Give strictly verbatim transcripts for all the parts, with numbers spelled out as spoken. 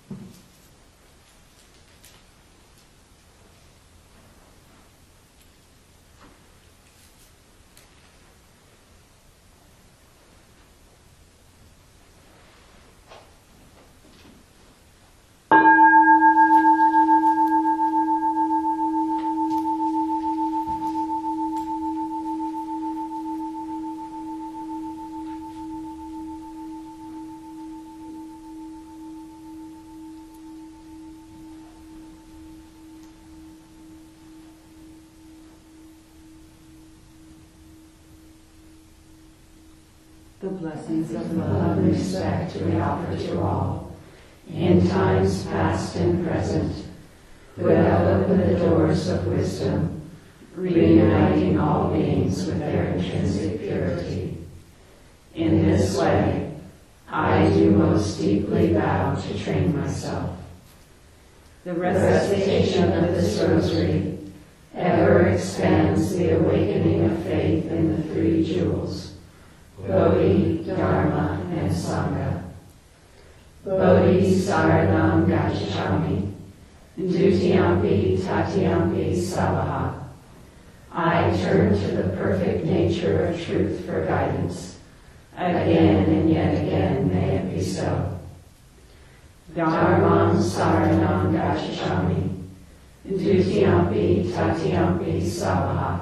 The blessings of love and respect we offer to all, in times past and present, who have opened the doors of wisdom, reuniting all beings with their intrinsic purity. In this way, I do most deeply vow to train myself. The recitation of this rosary ever expands the awakening of faith in the three jewels, Bodhi, Dharma, and Sangha. Bodhi saranam gacchami, dutiyampi tatiyampi savaha. I turn to the perfect nature of truth for guidance. Again and yet again may it be so. Dharmam saranam gacchami, dutiyampi tatiyampi savaha.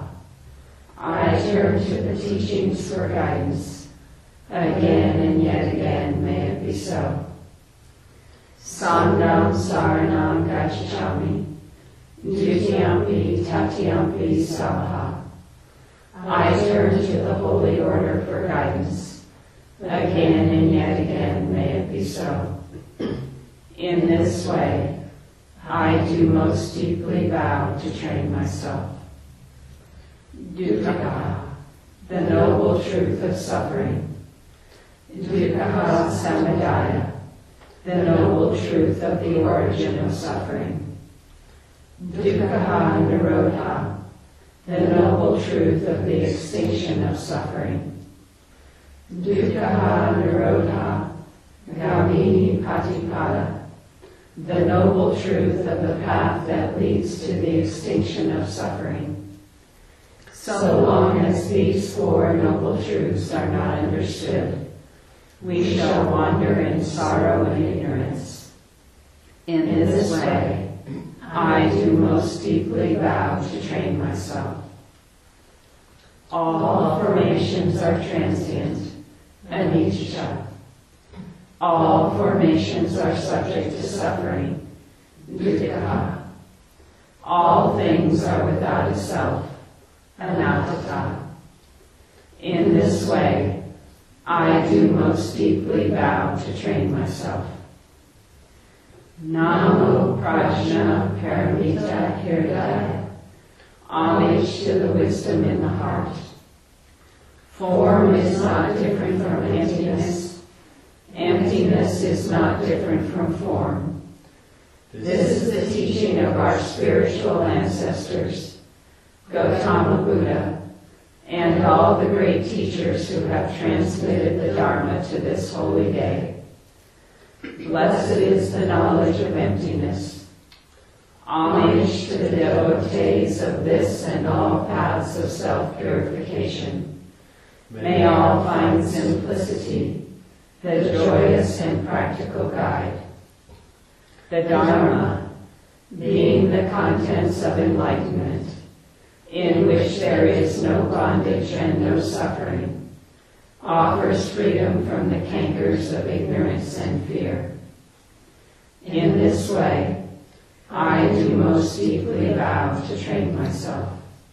I turn to the teachings for guidance. Again and yet again may it be so. Sangham saranam gacchami, dutiyampi tatiyampi savaha. I turn to the holy order for guidance. Again and yet again may it be so. In this way, I do most deeply vow to train myself. Dukkha, the noble truth of suffering. Dukkha samuddaya, the noble truth of the origin of suffering. Dukkha nirodha, the noble truth of the extinction of suffering. Dukkha nirodha, gamini patipada, the noble truth of the path that leads to the extinction of suffering. So long as these four noble truths are not understood, we shall wander in sorrow and ignorance. In this way, I do most deeply vow to train myself. All formations are transient, anicca. All formations are subject to suffering, dukkha. All things are without a self, anatta. In this way, I do most deeply vow to train myself. Namo Prajna Paramita Hirdaya. Homage to the wisdom in the heart. Form is not different from emptiness. Emptiness is not different from form. This is the teaching of our spiritual ancestors, Gautama Buddha, and all the great teachers who have transmitted the Dharma to this holy day. Blessed is the knowledge of emptiness. Homage to the devotees of this and all paths of self-purification. May all find simplicity, the joyous and practical guide. The Dharma, being the contents of enlightenment, in which there is no bondage and no suffering, offers freedom from the cankers of ignorance and fear. In this way, I do most deeply vow to train myself.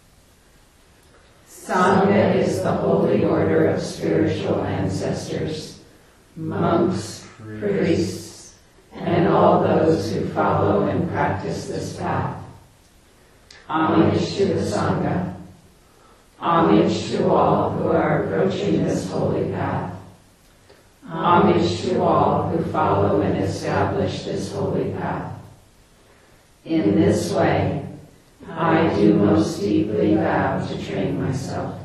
Sangha is the holy order of spiritual ancestors, monks, priests, and all those who follow and practice this path. Homage to the Sangha. Homage to all who are approaching this holy path. Homage to all who follow and establish this holy path. In this way, I do most deeply vow to train myself.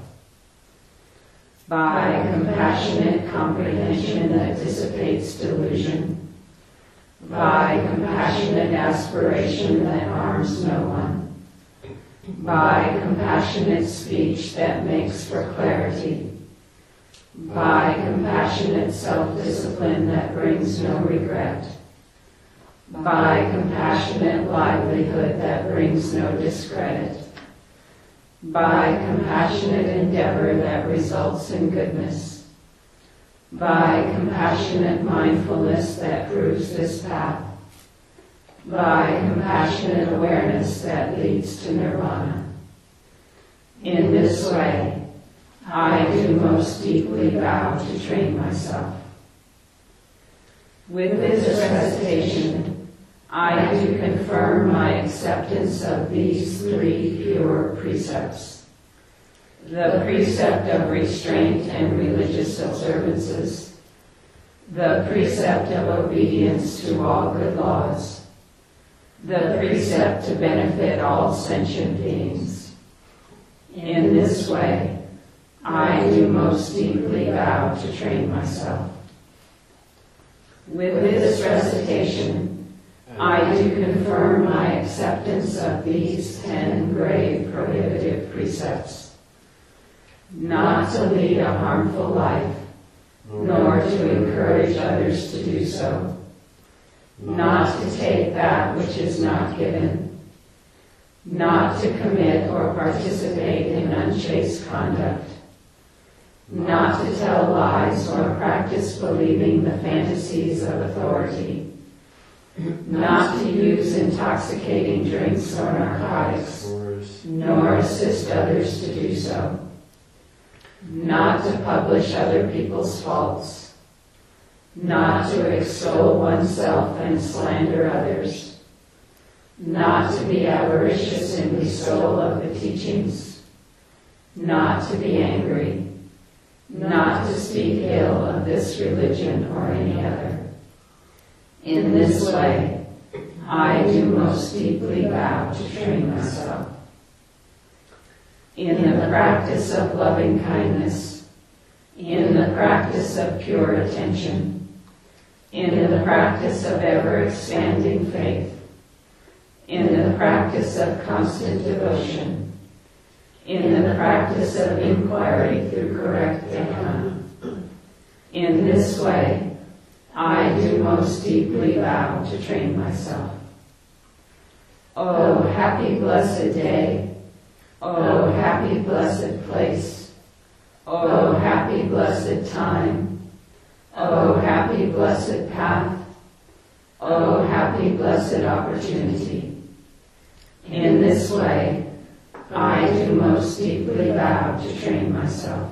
By compassionate comprehension that dissipates delusion, by compassionate aspiration that harms no one, by compassionate speech that makes for clarity, by compassionate self-discipline that brings no regret, by compassionate livelihood that brings no discredit, by compassionate endeavor that results in goodness, by compassionate mindfulness that proves this path, by compassionate awareness that leads to nirvana. In this way, I do most deeply vow to train myself. With this recitation, I do confirm my acceptance of these three pure precepts: the precept of restraint and religious observances, the precept of obedience to all good laws, the precept to benefit all sentient beings. In this way, I do most deeply vow to train myself. With this recitation, I do confirm my acceptance of these ten grave prohibitive precepts: not to lead a harmful life, nor to encourage others to do so, not to take that which is not given, not to commit or participate in unchaste conduct, not to tell lies or practice believing the fantasies of authority, not to use intoxicating drinks or narcotics, nor assist others to do so, not to publish other people's faults, not to extol oneself and slander others, not to be avaricious in bestowal of the teachings, not to be angry, not to speak ill of this religion or any other. In this way, I do most deeply vow to train myself. In the practice of loving kindness, in the practice of pure attention, in the practice of ever-expanding faith, in the practice of constant devotion, in the practice of inquiry through correct dhyana. In this way, I do most deeply vow to train myself. Oh, happy blessed day! Oh, happy blessed place! Oh, happy blessed time! Oh, happy blessed path! Oh, happy blessed opportunity! In this way, I do most deeply vow to train myself.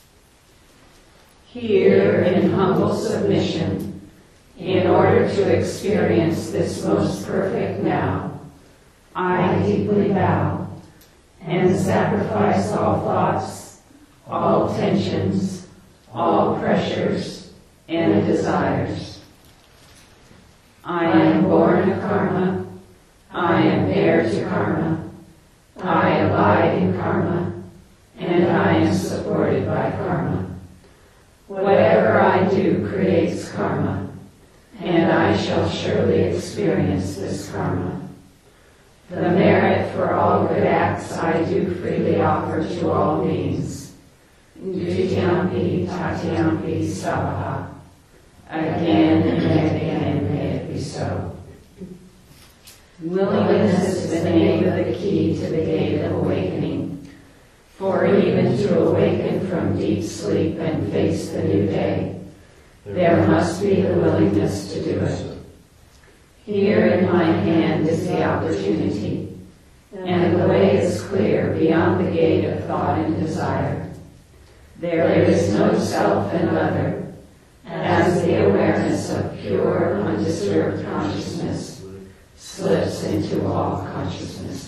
Here in humble submission, in order to experience this most perfect now, I deeply vow and sacrifice all thoughts, all tensions, all pressures, and desires. I am born of karma. I am heir to karma. I abide in karma, and I am supported by karma. Whatever I do creates karma, and I shall surely experience this karma. The merit for all good acts I do freely offer to all beings. Dutiyampi tatiyampi savaha. Again and again may it be so. Willingness is the name of the key to the gate of awakening. For even to awaken from deep sleep and face the new day, there must be the willingness to do it. Here in my hand is the opportunity, and the way is clear beyond the gate of thought and desire. There is no self and other, as the awareness of pure, undisturbed consciousness slips into all consciousness.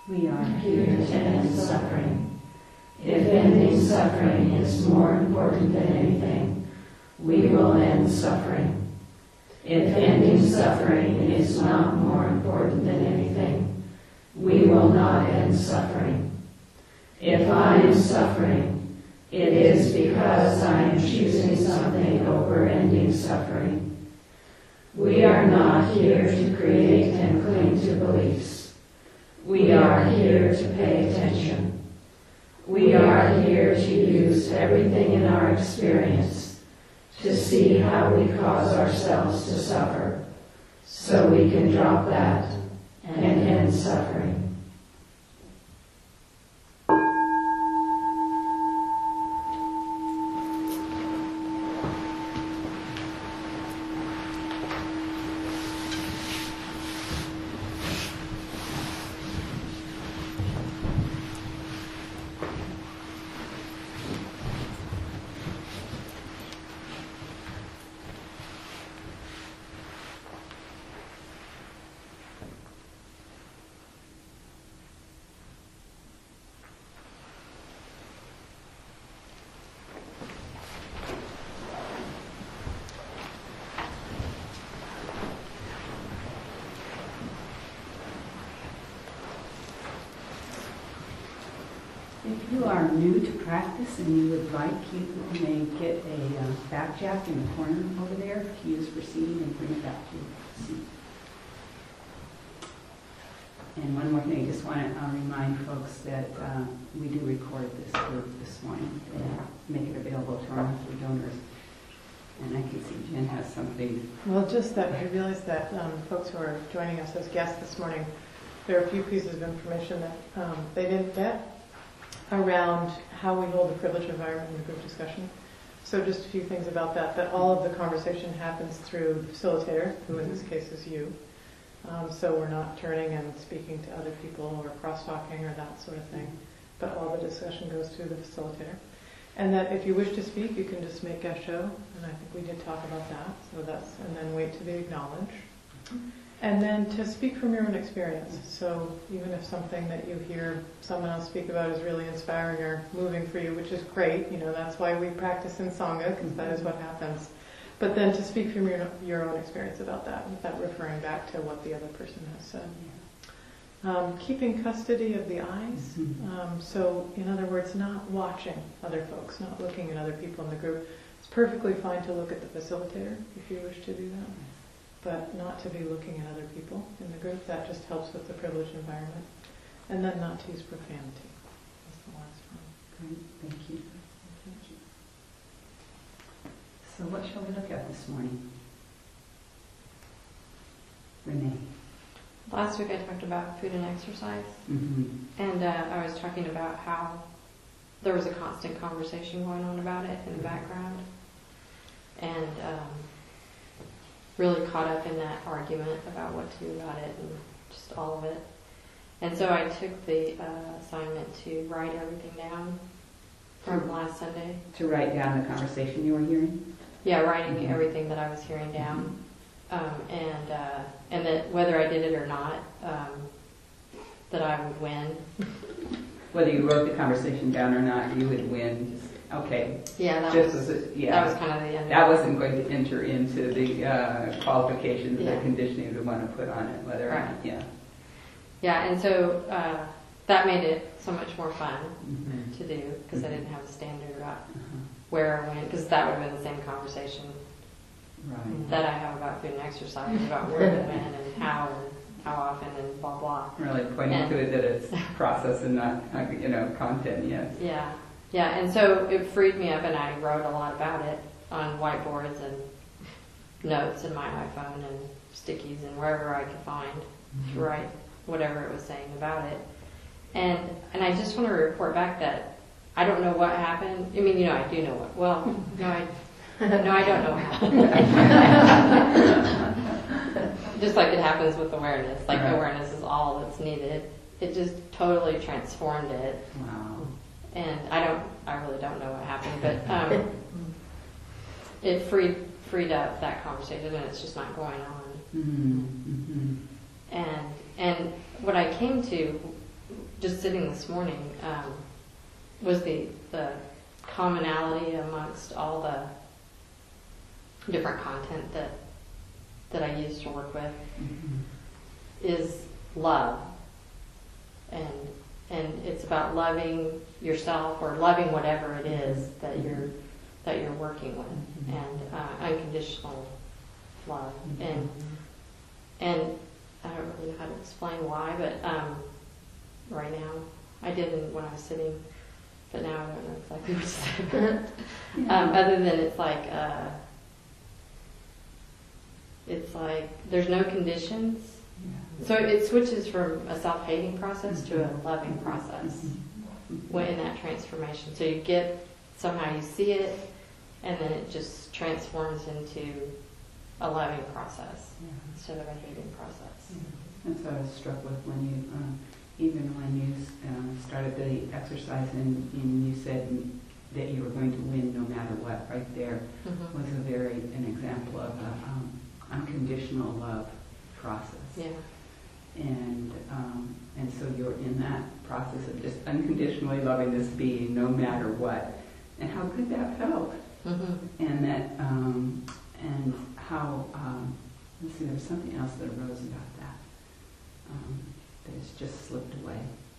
We are here to end suffering. If ending suffering is more important than anything, we will end suffering. If ending suffering is not more important than anything, we will not end suffering. If I am suffering, it is because I am choosing something over ending suffering. We are not here to create and cling to beliefs. We are here to pay attention. We are here to use everything in our experience to see how we cause ourselves to suffer, so we can drop that and end suffering. If you are new to practice and you would like, you may get a uh, back jack in the corner over there to use for seating and bring it back to your seat. And one more thing, I just want to uh, remind folks that uh, we do record this group this morning and make it available to our monthly donors. And I can see Jen has something. Well, just that I realized that um, folks who are joining us as guests this morning, there are a few pieces of information that um, they didn't get around how we hold the privileged environment in the group discussion. So just a few things about that, that all of the conversation happens through the facilitator, who in this case is you. Um, so we're not turning and speaking to other people or cross-talking or that sort of thing, but all the discussion goes through the facilitator. And that if you wish to speak, you can just make a show, and I think we did talk about that, so that's, and then wait to be acknowledged. And then to speak from your own experience. So even if something that you hear someone else speak about is really inspiring or moving for you, which is great, you know, that's why we practice in Sangha, because that is what happens. But then to speak from your, your own experience about that, without referring back to what the other person has said. Um, keeping custody of the eyes. Um, so in other words, not watching other folks, not looking at other people in the group. It's perfectly fine to look at the facilitator if you wish to do that, but not to be looking at other people in the group. That just helps with the privileged environment. And then not to use profanity. That's the last one. Great, thank you. Thank you. So what shall we look at this morning? Renee. Last week I talked about food and exercise, Mm-hmm. and uh, I was talking about how there was a constant conversation going on about it in the background, and um, really caught up in that argument about what to do about it and just all of it. And so I took the uh, assignment to write everything down from last Sunday. To write down the conversation you were hearing? Yeah, writing Mhm. everything that I was hearing down. Um, and uh, and that whether I did it or not, um, that I would win. Whether you wrote the conversation down or not, you would win. Just, okay. Yeah, that Just was as a, yeah. that was kind of the end. That wasn't going to enter into the uh, qualifications, Yeah. the conditioning you want to put on it, whether Right. or not, yeah. Yeah, and so uh, that made it so much more fun Mm-hmm. to do because I didn't have a standard about Uh-huh. where I went, because that would have been the same conversation Right. that I have about food and exercise, about where and when and how and how often and blah blah. Really pointing And- to it that it's process and not, uh, you know, content, yes. Yeah, yeah, and so it freed me up, and I wrote a lot about it on whiteboards and notes in my iPhone and stickies and wherever I could find to write whatever it was saying about it. And and I just want to report back that I don't know what happened. I mean, you know, I do know what. Well, no, I no, I don't know what happened. Just like it happens with awareness, like Right. awareness is all that's needed. It just totally transformed it. Wow. And I don't, I really don't know what happened, but um, it freed freed up that conversation, and it's just not going on. Mm-hmm. Mm-hmm. And and what I came to just sitting this morning, um, was the, the commonality amongst all the different content that, that I use to work with Mhm. is love. And, and it's about loving yourself or loving whatever it is that you're, that you're working with, Mhm. and uh, unconditional love. Mhm. And, and I don't really know how to explain why, but um, right now, I didn't when I was sitting, but now I don't know exactly what to say about it. Yeah. Um, other than it's like, uh, it's like there's no conditions. Yeah. So it switches from a self-hating process to a loving process Mhm. when in that transformation. So you get, somehow you see it, and then it just transforms into a loving process Yeah. instead of a hating process. Yeah. That's what I was struck with when you, um, even when you um, started the exercise and, and you said that you were going to win no matter what. Right there Mhm. was a very an example of a um, unconditional love process. Yeah. And um, and so you're in that process of just unconditionally loving this being no matter what, and how good that felt, Mhm. and that um, and how um, let's see, there was something else that arose about that um, that has just slipped away.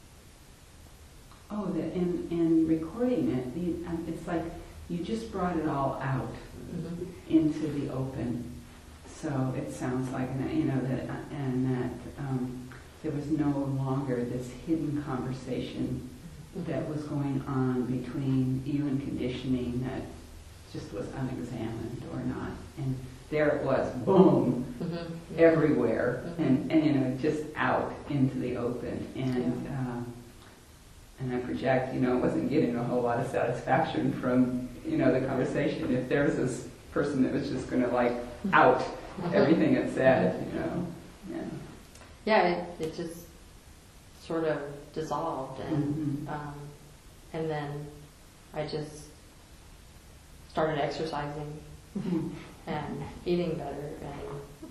Oh, that in in recording it, the, um, it's like you just brought it all out Mhm. into the open. So it sounds like, you know, that, and that um, there was no longer this hidden conversation that was going on between you and conditioning that just was unexamined or not. And there it was, boom, Mhm. everywhere, Mhm. and, and you know, just out into the open. And uh, and I project, you know, wasn't getting a whole lot of satisfaction from, you know, the conversation. If there was this person that was just going to like out everything it said, you know, yeah. Yeah, it, it just sort of dissolved, and Mhm. um, and then I just started exercising and eating better, and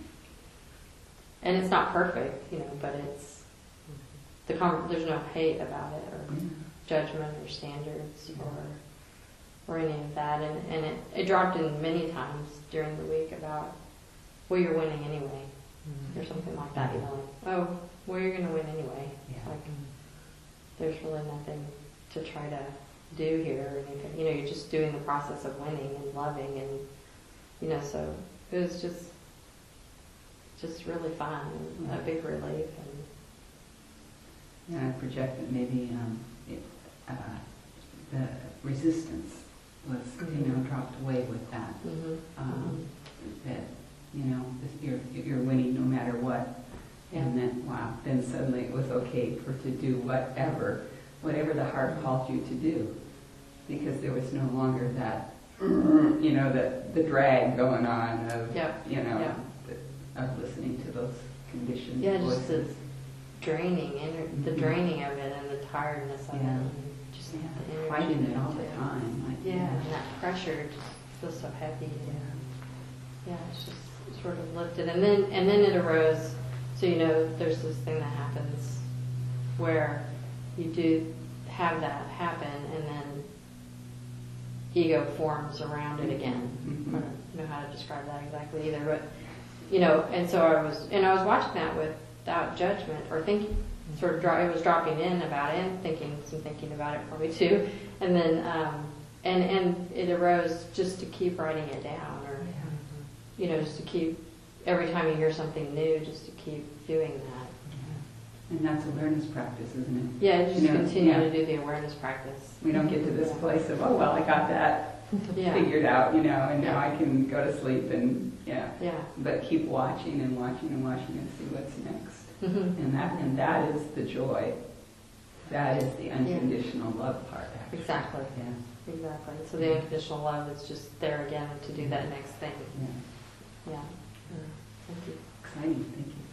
and it's not perfect, you know, but it's the con- there's no hate about it or Yeah. judgment or standards or or any of that, and and it, it dropped in many times during the week about, well, you're winning anyway, or something like that, you know, like, oh, well, you're going to win anyway. Yeah. Like, there's really nothing to try to do here or anything. You know, you're just doing the process of winning and loving, and, you know, so it was just, just really fun and a big relief. And Yeah, I project that maybe um, it, uh, the resistance was, you know, dropped away with that. mm-hmm. Um, that, you know, this- you're, you're winning no matter what. And then, wow, then suddenly it was okay for to do whatever, whatever the heart called you to do. Because there was no longer that, you know, the, the drag going on of, Yeah. you know, Yeah. the, of listening to those conditioned Yeah, just the voices. draining, ener- the Mhm. draining of it and the tiredness of Yeah. it. And just Yeah, the energy fighting it that all the takes. time. Like, Yeah, and that pressure just feels so heavy. And, yeah, it's just sort of lifted. And then and then it arose. So, you know, there's this thing that happens where you do have that happen, and then ego forms around it again. Mhm. I don't know how to describe that exactly either, but, you know, and so I was, and I was watching that without judgment or thinking, sort of, dro- it was dropping in about it, and thinking, some thinking about it probably too, and then, um, and, and it arose just to keep writing it down, or, you know, just to keep, every time you hear something new, just to keep doing that. And that's awareness practice, isn't it? Yeah, just You know, continue yeah. to do the awareness practice. We don't get to this place of, oh, well, I got that Yeah. figured out, you know, and now I can go to sleep and, yeah. Yeah. But keep watching and watching and watching and see what's next. Mhm. And that and that is the joy. That is the unconditional love part, actually. Exactly. Yeah. Exactly. So the unconditional love is just there again to do that next thing. Yeah. Yeah. Thank you. Exciting. Thank you.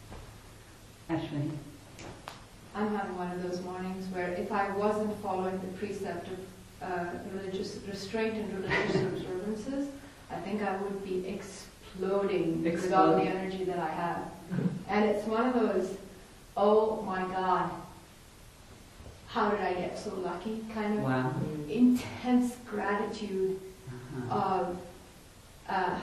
Ashley. I'm having one of those mornings where if I wasn't following the precept of uh, religious restraint and religious observances, I think I would be exploding with all the Exploding. energy that I have. And it's one of those, oh my God, how did I get so lucky kind of Wow. intense gratitude Uh-huh. of uh,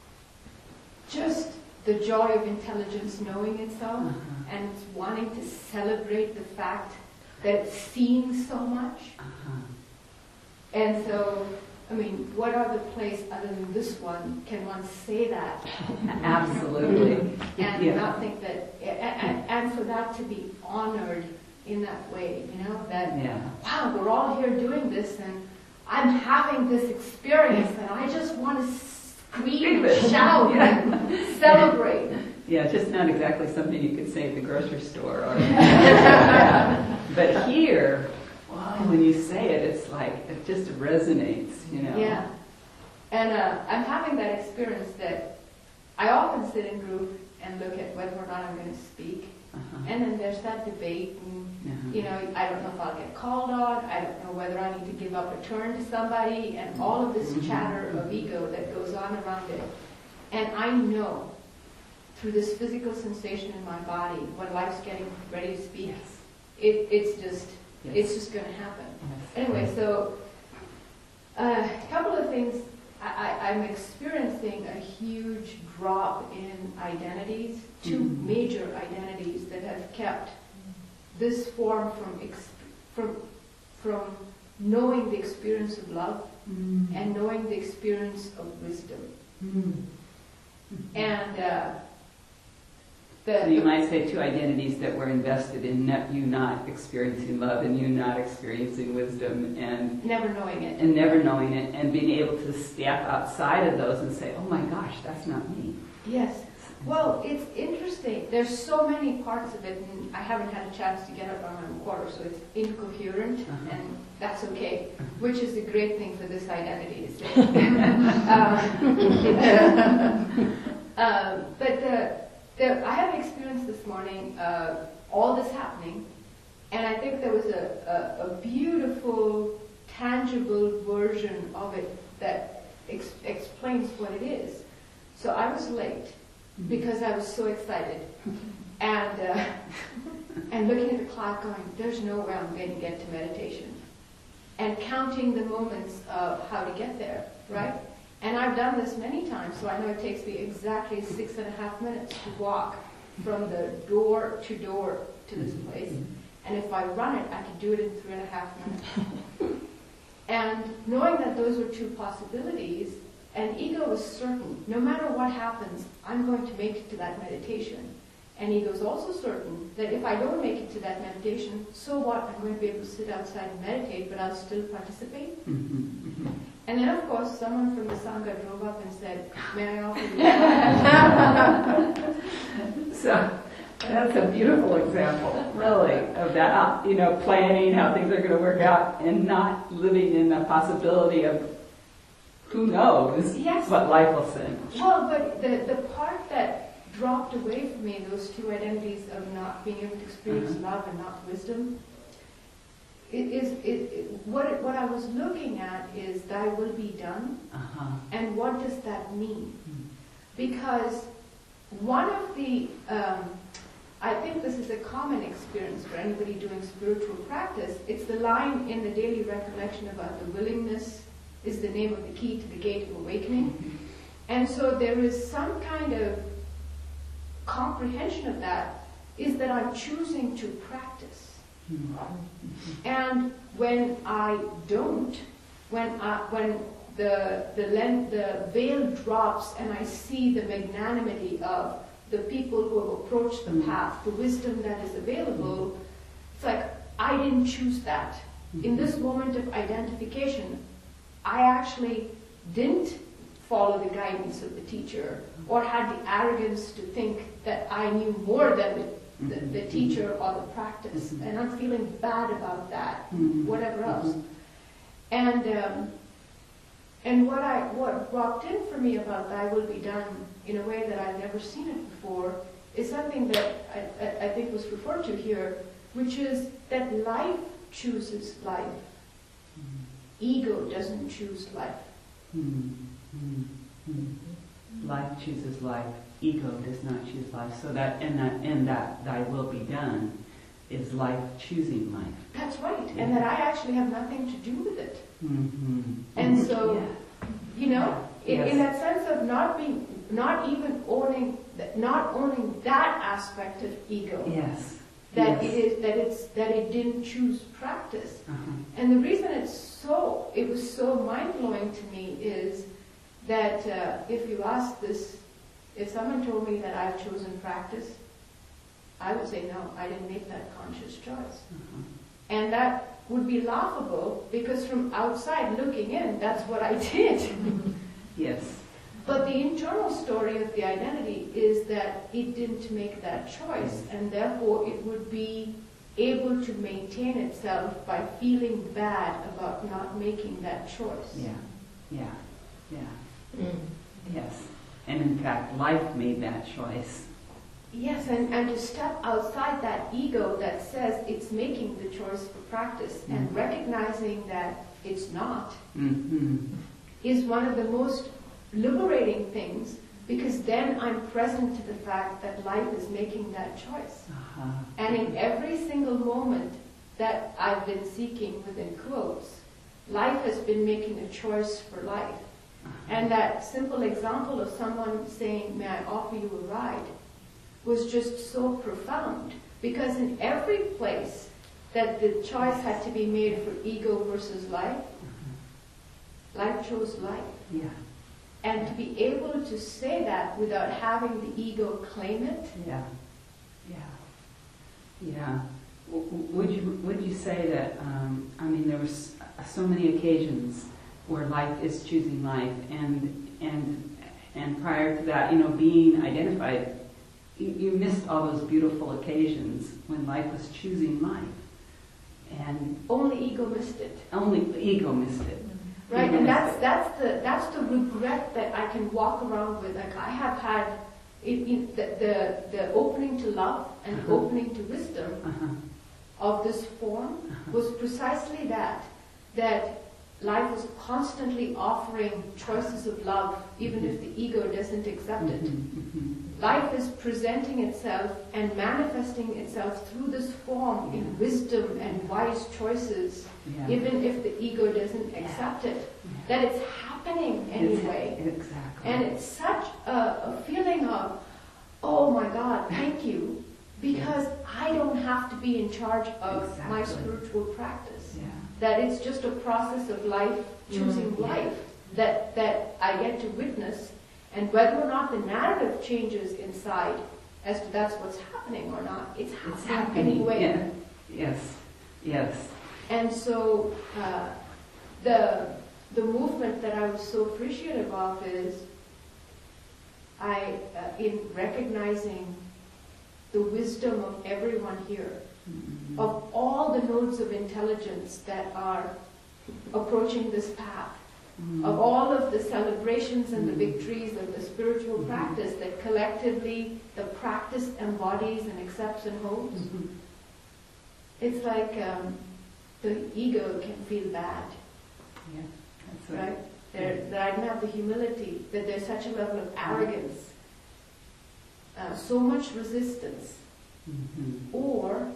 just the joy of intelligence knowing itself Uh-huh. and wanting to celebrate the fact that it's seeing so much. Uh-huh. And so, I mean, what other place other than this one can one say that Absolutely. and Yeah. not think that, and, and for that to be honored in that way, you know, that, Yeah. wow, we're all here doing this and I'm having this experience and I just want to scream and shout and celebrate. Yeah, just not exactly something you could say at the grocery store. Or, yeah. But here, wow, when you say it, it's like, it just resonates, you know. Yeah. And uh, I'm having that experience that I often sit in group and look at whether or not I'm going to speak. Uh-huh. And then there's that debate and, Uh-huh. you know, I don't know if I'll get called on, I don't know whether I need to give up a turn to somebody, and all of this chatter of ego that goes on around it. And I know, through this physical sensation in my body, when life's getting ready to speak, Yes. it, it's just, Yes. it's just going to happen. Yes. Anyway, so uh, a couple of things. I, I, I'm experiencing a huge drop in identities, two Mhm. major identities that have kept this form from ex- from from knowing the experience of love Mm. and knowing the experience of wisdom. Mm. And uh, the, So you the- might say two identities that were invested in not, you not experiencing love and you not experiencing wisdom and never knowing it. and never knowing it and being able to step outside of those and say, oh my gosh, that's not me. Yes. Well, it's interesting. There's so many parts of it, and I haven't had a chance to get up on my recorder, so it's incoherent, Uh-huh. and that's okay, which is a great thing for this identity to say. um, um, but the, the, I have experienced this morning uh, all this happening, and I think there was a, a, a beautiful, tangible version of it that ex- explains what it is. So I was late because I was so excited, and uh, and looking at the clock, going, "There's no way I'm going to get to meditation," and counting the moments of how to get there, right? And I've done this many times, so I know it takes me exactly six and a half minutes to walk from the door to door to this place. And if I run it, I could do it in three and a half minutes. And knowing that those were two possibilities, and ego was certain, no matter what happens, I'm going to make it to that meditation. And ego is also certain that if I don't make it to that meditation, so what? I'm going to be able to sit outside and meditate, but I'll still participate. And then, of course, someone from the Sangha drove up and said, "May I offer you a ride?" So that's a beautiful example, really, of that, you know, planning how things are going to work out and not living in the possibility of who knows Yes. what life will send. Well, but the, the part that dropped away from me, those two identities of not being able to experience Uh-huh. love and not wisdom, it is it, it, what it, what I was looking at is "Thy will be done," Uh-huh. and what does that mean? Hmm. Because one of the, um, I think this is a common experience for anybody doing spiritual practice. It's the line in the daily recollection about the willingness is the name of the key to the gate of awakening. And so there is some kind of comprehension of that, is that I'm choosing to practice. And when I don't, when I, when the the, len- the veil drops and I see the magnanimity of the people who have approached the path, the wisdom that is available, it's like I didn't choose that. In this moment of identification, I actually didn't follow the guidance of the teacher or had the arrogance to think that I knew more than the The, the teacher or the practice, and I'm feeling bad about that, whatever else. And um, and what I what dropped in for me about "Thy will be done" in a way that I've never seen it before is something that I, I, I think was referred to here, which is that life chooses life. Ego doesn't choose life. Life chooses life. Ego does not choose life. So that and that and that "Thy will be done" is life choosing life. That's right, and that I actually have nothing to do with it. Mm-hmm. And so, Yeah. you know, in, Yes. in that sense of not being, not even owning, not owning that aspect of ego, Yes. that Yes. it is, that it's, that it didn't choose practice. Uh-huh. And the reason it's so, it was so mind-blowing to me is that uh, if you ask this, if someone told me that I've chosen practice, I would say, no, I didn't make that conscious choice. Uh-huh. And that would be laughable because from outside looking in, that's what I did. Yes. But the internal story of the identity is that it didn't make that choice, and therefore it would be able to maintain itself by feeling bad about not making that choice. Yeah. Yeah. Yeah. Mm. Yes. And in fact, life made that choice. Yes, and, and to step outside that ego that says it's making the choice for practice and Mhm. recognizing that it's not Mm-hmm. is one of the most liberating things, because then I'm present to the fact that life is making that choice. Uh-huh. And in every single moment that I've been seeking within quotes, life has been making a choice for life. Uh-huh. And that simple example of someone saying, may I offer you a ride, was just so profound. Because in every place that the choice had to be made for ego versus life, life chose life. Yeah. And to be able to say that without having the ego claim it, Yeah. Yeah. Yeah. W- w- Would you would you say that? Um, I mean, there was so many occasions where life is choosing life, and and and prior to that, you know, being identified, you, you missed all those beautiful occasions when life was choosing life, and only ego missed it. only the ego missed it. Right, Ego and missed that's it. that's the that's the regret that I can walk around with. Like I have had it, it, the, the the opening to love and the Uh-huh. opening to wisdom Uh-huh. of this form Uh-huh. was precisely that. That life is constantly offering choices of love, even if the ego doesn't accept it. Mhm, mhm. Life is presenting itself and manifesting itself through this form in wisdom and wise choices, Yeah. even if the ego doesn't accept it. Yeah. That it's happening anyway. It's- exactly. And it's such a, a feeling of, oh my God, thank you, because I don't have to be in charge of my Exactly. spiritual practice. Yeah. That it's just a process of life, choosing Mm, yeah. life, that, that I get to witness, and whether or not the narrative changes inside as to that's what's happening or not, it's happening, It's happening. anyway. Yeah. Yes. Yes. And so uh, the the movement that I was so appreciative of is I uh, in recognizing the wisdom of everyone here, Mhm. of all the nodes of intelligence that are approaching this path, Mhm. of all of the celebrations and the Mhm. victories of the spiritual Mhm. practice that collectively the practice embodies and accepts and holds. Mhm. It's like um, the ego can feel bad, Yeah. That's right. right? There, that I don't have the humility, that there's such a level of arrogance, uh, so much resistance, Mhm. or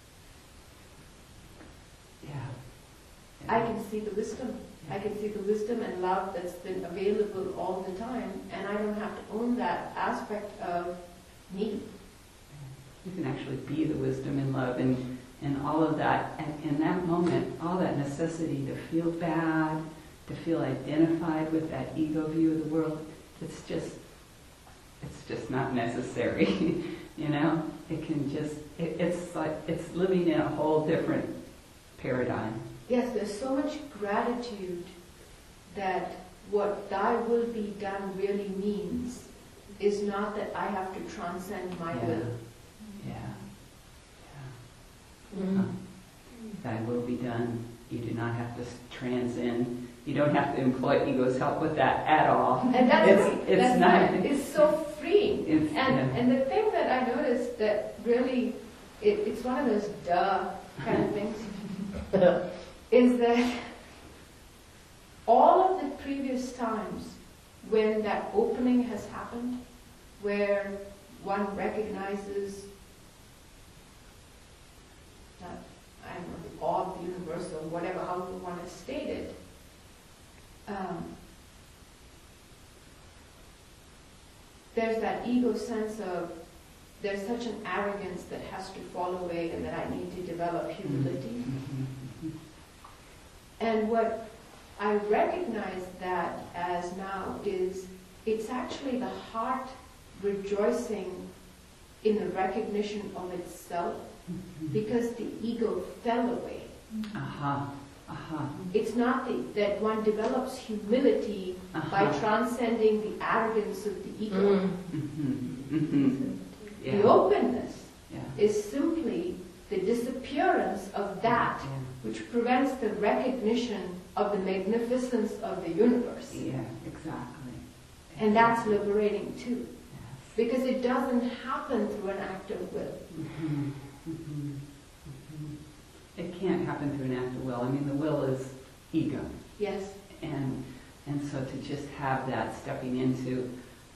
Yeah. I can see the wisdom. I can see the wisdom and love that's been available all the time, and I don't have to own that aspect of me. You can actually be the wisdom and love and, and all of that. And in that moment, all that necessity to feel bad, to feel identified with that ego view of the world, it's just, it's just not necessary. You know, it can just, it, it's like, it's living in a whole different paradigm. Yes, there's so much gratitude that what thy will be done really means is not that I have to transcend my Yeah. will. Yeah. Yeah. Mm. Thy will be done. You do not have to transcend. You don't have to employ ego's help with that at all. And that's It's- right. it's that's not- right. It's so freeing. It's, And yeah. and the thing that I noticed that really, it, it's one of those duh kind of things, is that all of the previous times when that opening has happened, where one recognizes uh, I don't know, the awe of the universe or whatever, how you want to state it, um, there's that ego sense of there's such an arrogance that has to fall away and that I need to develop humility. Mm-hmm. And what I recognize that as now is it's actually the heart rejoicing in the recognition of itself because the ego fell away. Aha, aha. It's not the, that one develops humility by Uh-huh. transcending the arrogance of the ego. Mm. Mm-hmm. Mm-hmm. Yeah. The openness Yeah. is simply the disappearance of that Yeah. which prevents the recognition of the magnificence of the universe. Yeah, exactly. And that's liberating too, Yes. because it doesn't happen through an act of will. Mm-hmm. Mm-hmm. Mm-hmm. It can't happen through an act of will. I mean, the will is ego. Yes, And and so to just have that stepping into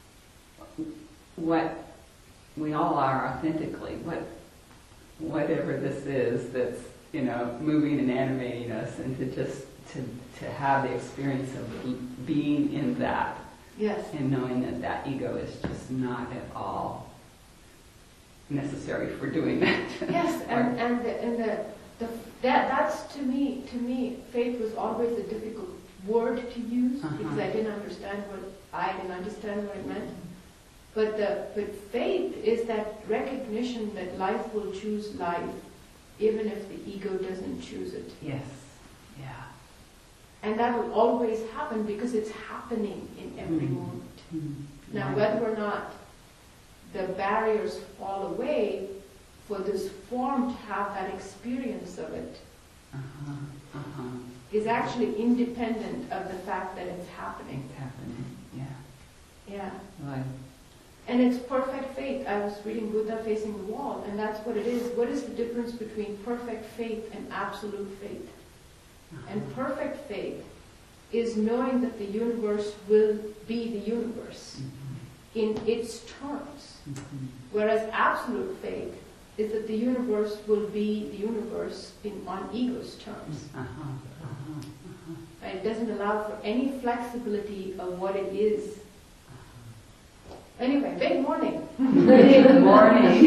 what we all are authentically, what whatever this is that's, you know, moving and animating us, and to just to to have the experience of being in that yes, and knowing that that ego is just not at all necessary for doing that. yes, and and the, and the, the that that's to me to me faith was always a difficult word to use Uh-huh. because I didn't understand what I didn't understand what it meant. But the but faith is that recognition that life will choose life, even if the ego doesn't choose it, Yes. Yeah. and that will always happen because it's happening in every Mhm. moment. Mm-hmm. Now, Right. whether or not the barriers fall away for this form to have that experience of it Uh-huh. Uh-huh. is actually independent of the fact that it's happening. It's happening. Yeah. Yeah. Right. And it's perfect faith. I was reading Buddha Facing the Wall, and that's what it is. What is the difference between perfect faith and absolute faith? Uh-huh. And perfect faith is knowing that the universe will be the universe Mhm. in its terms. Mhm. Whereas absolute faith is that the universe will be the universe in, on ego's terms. Uh-huh. Uh-huh. Uh-huh. And it doesn't allow for any flexibility of what it is. Anyway, big morning. Big morning.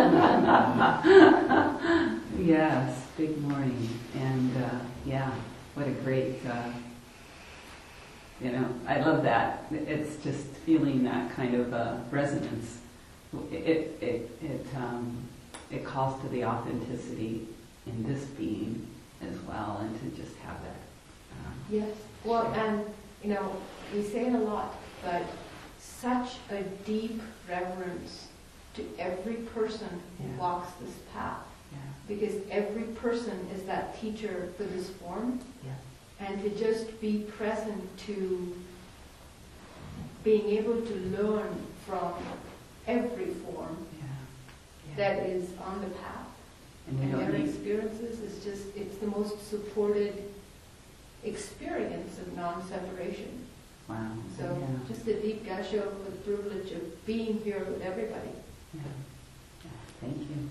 Yes, big morning. And uh, yeah, what a great, uh, you know, I love that. It's just feeling that kind of uh, resonance. It, it, it, um, it calls to the authenticity in this being as well, and to just have that. Um, Yes. Well, and, you know, we say it a lot, but such a deep reverence to every person who Yeah. walks this path. yeah, Because every person is that teacher for this form. yeah. And to just be present to being able to learn from every form Yeah. Yeah. that is on the path. And we And don't their need, experiences is just, it's the most supported experience of non-separation. wow. So yeah. just a deep gasho for the privilege of being here with everybody. Yeah. Yeah. Thank you.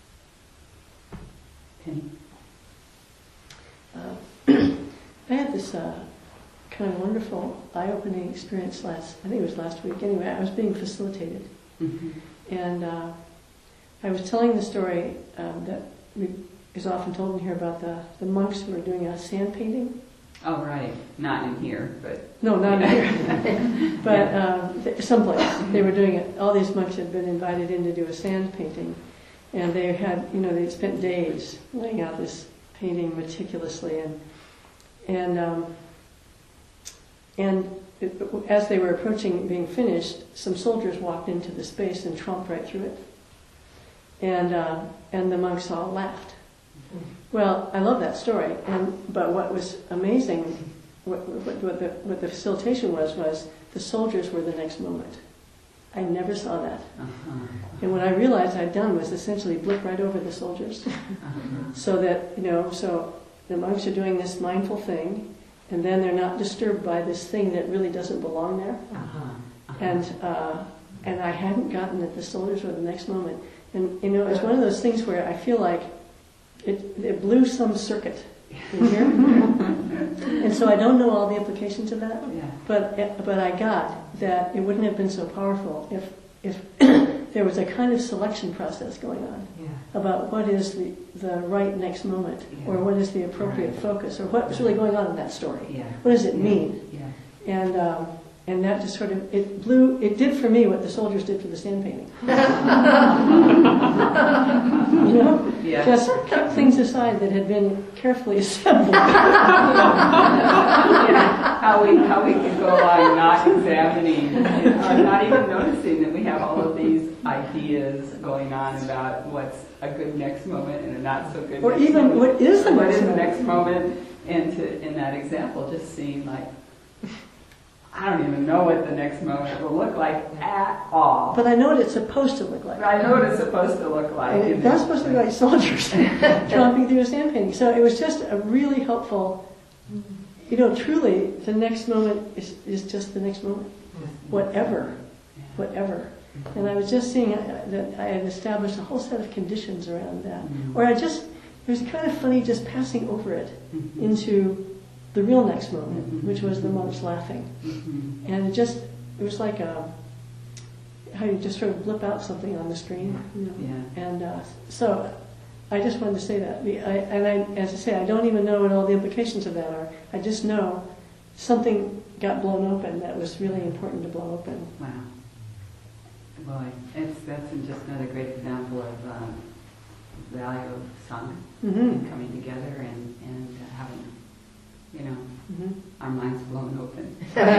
Penny? Uh, I had this uh, kind of wonderful, eye-opening experience last, I think it was last week. Anyway, I was being facilitated. Mm-hmm. And uh, I was telling the story um, that we, is often told in here about the, the monks who were doing a sand painting. Oh, right. Not in here, but... No, not here. But um, th- someplace. They were doing it. All these monks had been invited in to do a sand painting. And they had, you know, they'd spent days laying out this painting meticulously. And and um, and it, as they were approaching being finished, some soldiers walked into the space and tromped right through it. And uh, and the monks all laughed. Well, I love that story. And but what was amazing, what, what, what, the, what the facilitation was, was the soldiers were the next moment. I never saw that. Uh-huh. And what I realized I'd done was essentially blip right over the soldiers. Uh-huh. So that, you know, so the monks are doing this mindful thing, and then they're not disturbed by this thing that really doesn't belong there. Uh-huh. Uh-huh. And uh, and I hadn't gotten that the soldiers were the next moment. And, you know, it's one of those things where I feel like it, it blew some circuit in here. And so I don't know all the implications of that, Yeah. but but I got that it wouldn't have been so powerful if if there was a kind of selection process going on Yeah. about what is the, the right next moment, Yeah. or what is the appropriate Right. focus, or what's really going on in that story. Yeah. What does it Yeah. mean? Yeah. And um, and that just sort of, it blew, it did for me what the soldiers did for the sand painting. You know? Yeah. Just kept things aside that had been carefully assembled. Yeah, how we how we can go along not examining or not even noticing that we have all of these ideas going on about what's a good next moment and a not so good Or next even moment. what is the What next is the moment? next moment? And to in that example, just seeing like I don't even know what the next moment will look like at all. But I know what it's supposed to look like. I know what it's supposed to look like. And that's supposed to be like soldiers tromping through a sand painting. So it was just a really helpful, you know, truly the next moment is, is just the next moment. Whatever, whatever. And I was just seeing that I had established a whole set of conditions around that. Mhm. Or I just, it was kind of funny just passing over it Mhm. into the real next moment, Mhm. which was the monks laughing. Mhm. And it just, it was like a, how you just sort of blip out something on the screen. You know? Yeah. And uh, so I just wanted to say that. The- I, and I, as I say, I don't even know what all the implications of that are. I just know something got blown open that was really important to blow open. Wow. Boy, it's, that's just another great example of um, the value of Sangha, Mm-hmm. coming together and, and uh, having, you know, Mm-hmm. our minds blown open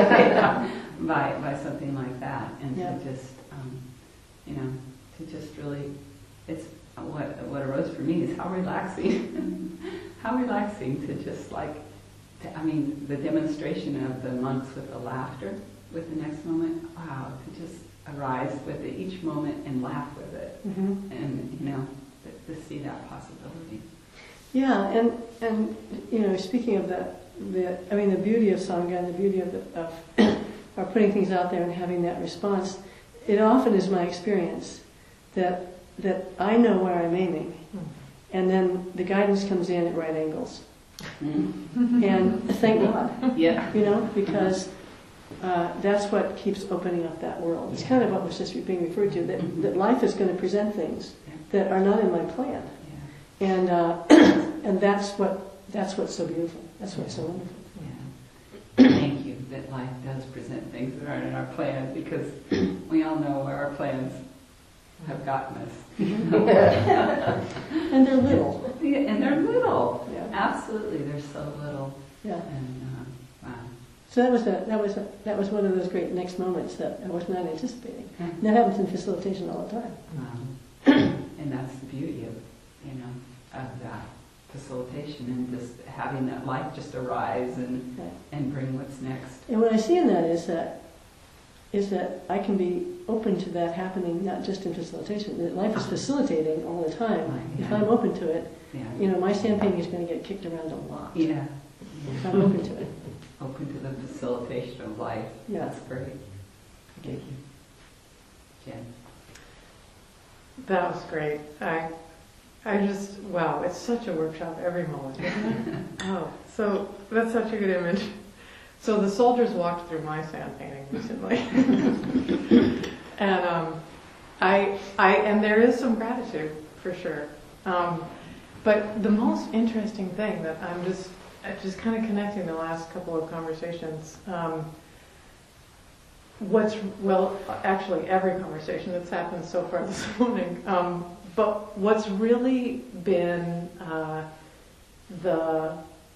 by, by something like that. And Yeah. to just, um, you know, to just really, it's what, what arose for me is how relaxing, how relaxing to just like, to, I mean, the demonstration of the monks with the laughter with the next moment, wow, to just arise with it each moment and laugh with it. Mm-hmm. And, you know, to, to see that possibility. Yeah, and and you know, speaking of that, the I mean, the beauty of Sangha and the beauty of the, of, of putting things out there and having that response, it often is my experience that that I know where I'm aiming, and then the guidance comes in at right angles, and thank God, Yeah. you know, because uh, that's what keeps opening up that world. It's kind of what was just being referred to, that, that life is going to present things that are not in my plan. Yeah. And uh, and that's what that's what's so beautiful. That's what's so wonderful. Yeah. Thank you that life does present things that aren't in our plan, because we all know where our plans have gotten us. And they're little. Yeah, and they're little. Yeah. Absolutely, they're so little. Yeah. And uh, wow. So that was a, that was a, that was one of those great next moments that I was not anticipating. And that happens in facilitation all the time. Um, and that's the beauty of, you know, of that facilitation, and just having that life just arise and Right. and bring what's next. And what I see in that is that is that I can be open to that happening, not just in facilitation. That life is facilitating all the time. Right, If yeah. I'm open to it, Yeah. you know, my sand painting is going to get kicked around a lot. Yeah. If I'm open to it. Open to the facilitation of life. Yeah. That's great. Thank you. Jen. That was great. I, I just, wow, it's such a workshop every moment, isn't it? Oh, so that's such a good image. So the soldiers walked through my sand painting recently. and um, I, I, and there is some gratitude for sure. Um, but the most interesting thing that I'm just, uh, just kind of connecting the last couple of conversations, um, what's, well, actually every conversation that's happened so far this morning, um, but what's really been uh, the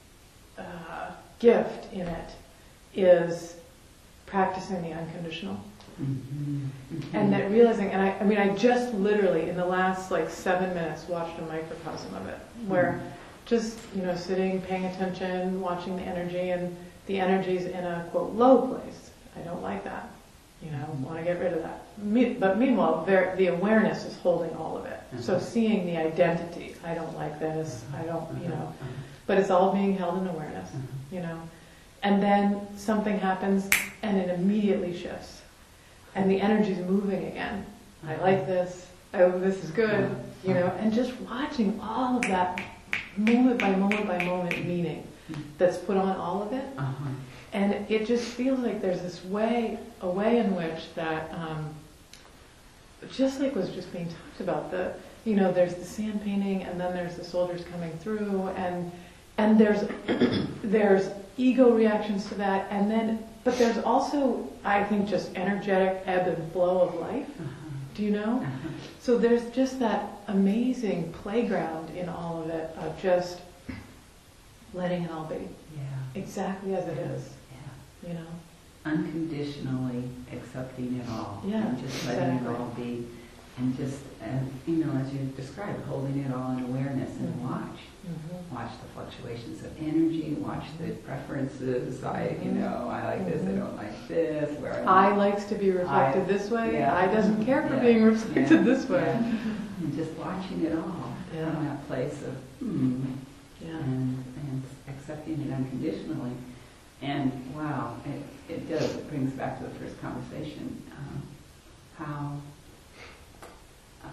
uh, gift in it is practicing the unconditional. Mm-hmm. Mm-hmm. And that realizing, and I, I mean, I just literally in the last like seven minutes watched a microcosm of it, where just, you know, sitting, paying attention, watching the energy, and the energy's in a, quote, low place. I don't like that. You know, want to get rid of that. Me, but meanwhile, there, the awareness is holding all of it. So seeing the identity, I don't like this, I don't, you know, but it's all being held in awareness, you know. And then something happens and it immediately shifts. And the energy's moving again. I like this, oh, this is good, you know, and just watching all of that moment by moment by moment meaning that's put on all of it. Uh-huh. And it just feels like there's this way, a way in which that, um, just like was just being talked about, the, you know, there's the sand painting, and then there's the soldiers coming through, and and there's there's ego reactions to that, and then, but there's also, I think, just energetic ebb and flow of life. Uh-huh. Do you know? Uh-huh. So there's just that amazing playground in all of it of just letting it all be Yeah. exactly as it is. Yeah. You know. Unconditionally accepting it all. Yeah, And just letting exactly. it all be. And just, uh, you know, as you described, holding it all in awareness and Mhm. watch. Mm-hmm. Watch the fluctuations of energy, watch the preferences. I, you know, I like this, I don't like this. Where I likes to be reflected I- this way. yeah. I doesn't care for Yeah. being reflected Yeah. this way. Yeah. And just watching it all Yeah. from that place of, hmm, Yeah. and, and accepting it unconditionally. And wow, it, it does, it brings back to the first conversation, um, how uh,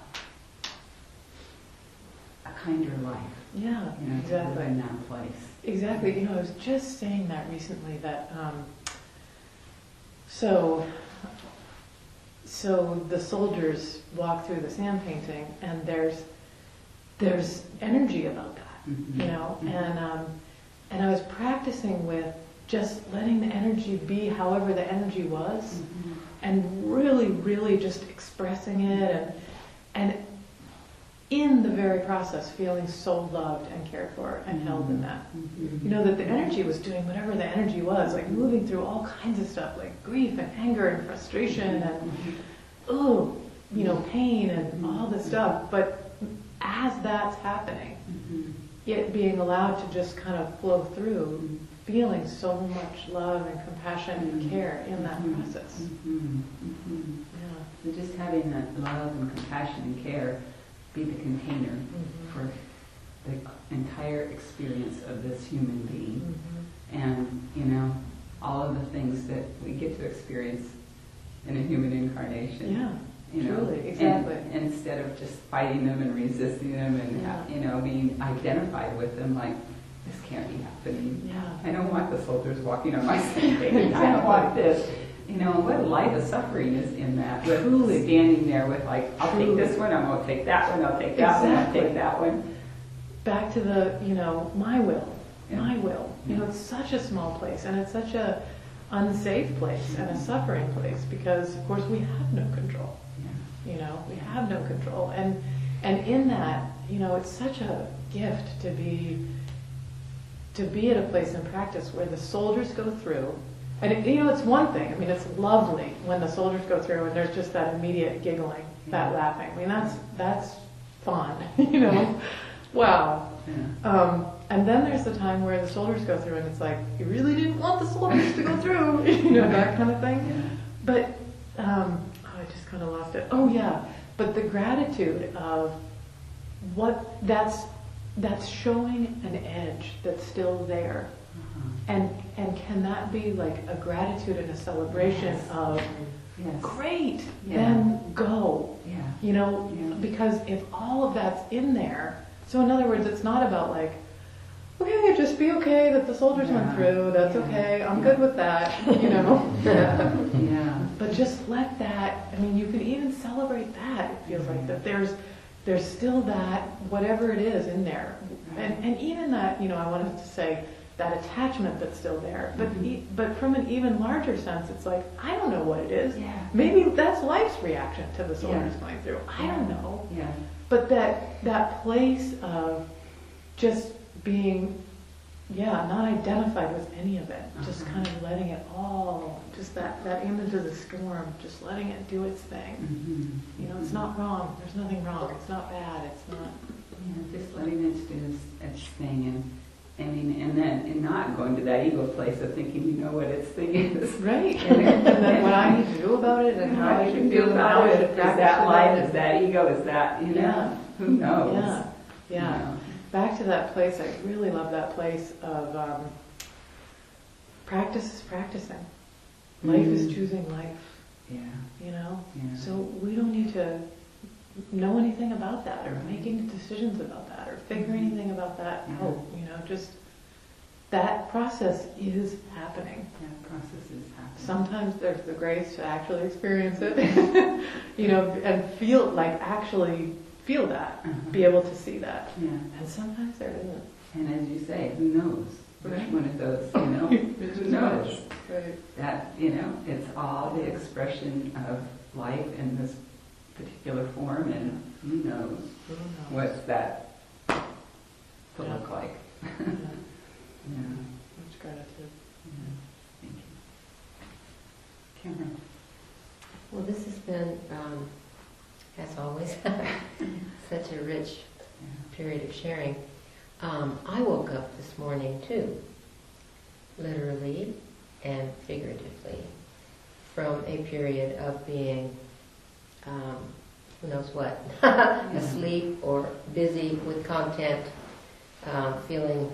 a kinder life, Yeah, you know, to live exactly. in that place. Exactly. You know, I was just saying that recently that, um, so, so the soldiers walk through the sand painting, and there's, there's energy about that, Mhm. you know, Mhm. and, um, and I was practicing with just letting the energy be however the energy was, Mhm. and really, really just expressing it, and and in the very process, feeling so loved and cared for and held in that. Mhm. You know, that the energy was doing whatever the energy was, like moving through all kinds of stuff, like grief and anger and frustration and, Mhm. oh, you know, pain and all this stuff. But as that's happening, Mhm. it being allowed to just kind of flow through, feeling so much love and compassion and care in that Mhm. process. Mhm. Mhm. Yeah. So just having that love and compassion and care be the container Mhm. for the entire experience of this human being. Mhm. And, you know, all of the things that we get to experience in a human incarnation. Yeah. You know, Truly, and- exactly. instead of just fighting them and resisting them and, Yeah. you know, being identified with them like, this can't be happening. Yeah. I don't want the soldiers walking on my same page. I don't want this. You know, what a light of suffering is in that. With Truly. standing there with like, I'll take Truly. this one, I'm going to take that one, I'll take that one, I'll Exactly. take that one. Back to the, you know, my will, Yeah. my will. You know, Yeah. it's such a small place, and it's such a unsafe place and a suffering place because, of course, we have no control. Yeah. You know, we have no control, and and in that, you know, it's such a gift to be to be at a place in practice where the soldiers go through. And it, you know, it's one thing. I mean, it's lovely when the soldiers go through and there's just that immediate giggling, that Yeah. laughing. I mean, that's that's fun. You know, wow. Yeah. Um, and then there's the time where the soldiers go through and it's like, you really didn't want the soldiers to go through, you know, that kind of thing. Yeah. But, um, oh, I just kind of lost it. Oh yeah, but the gratitude of what, that's, that's showing an edge that's still there. Uh-huh. And, and can that be like a gratitude and a celebration Yes. of, Yes. great, Yeah. then go. Yeah. You know, Yeah. because if all of that's in there, so in other words, it's not about like, okay, just be okay that the soldiers Yeah. went through, that's Yeah. okay, I'm Yeah. good with that, you know. Yeah. But just let that, I mean, you can even celebrate that, it feels like, that there's, there's still that, whatever it is in there. And, and even that, you know, I wanted to say, that attachment that's still there. But Mhm. e- but from an even larger sense, it's like, I don't know what it is. Yeah. Maybe that's life's reaction to the soldiers Yeah. going through. I don't know. Yeah. But that that place of just being, yeah, not identified with any of it, just Uh-huh. kind of letting it all, just that, that image of the storm, just letting it do its thing. Mm-hmm. You know, it's not wrong. There's nothing wrong. It's not bad. It's not. Yeah, just letting it do its, its thing, and I mean, and then and not going to that ego place of thinking you know what its thing is. Right. And then, and then what I need to do about it and how I should feel about it. Is that life? Is that ego? Is that, you know, Yeah. who knows? Yeah. You Yeah. know. Back to that place, I really love that place of um, practice is practicing. Life is Mm. choosing life, Yeah. you know? Yeah. So we don't need to know anything about that, or making decisions about that, or figure anything about that Yeah. out. You know, just that process is happening. Yeah, process is happening. Sometimes there's the grace to actually experience it, you know, and feel like actually feel that, Uh-huh. be able to see that. Yeah. And sometimes there isn't. And as you say, who knows? Which Right. one of those, you know? Which Who is knows? Right. That, you know, it's all the expression of life in this particular form, and who knows Who knows? what's that to Yeah. look like. Yeah. Yeah. Much gratitude. Yeah. Thank you. Cameron. Well, this has been, um, as always, such a rich Yeah. period of sharing. Um, I woke up this morning too, literally and figuratively, from a period of being, um, who knows what, asleep or busy with content, um, feeling,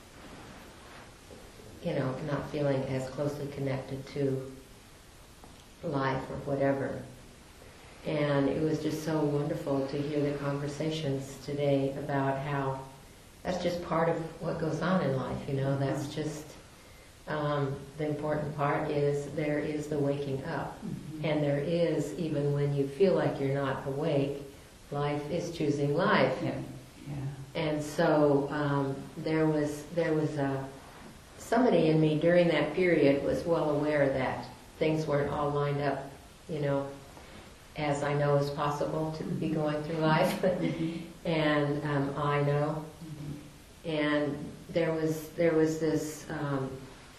you know, not feeling as closely connected to life or whatever. And it was just so wonderful to hear the conversations today about how that's just part of what goes on in life, you know, that's just, um, the important part is there is the waking up. Mm-hmm. And there is, even when you feel like you're not awake, life is choosing life. Yeah. Yeah. And so um, there was there was a, somebody in me during that period was well aware that things weren't all lined up, you know, as I know is possible to be going through life, Mm-hmm. and um, I know. Mm-hmm. And there was there was this um,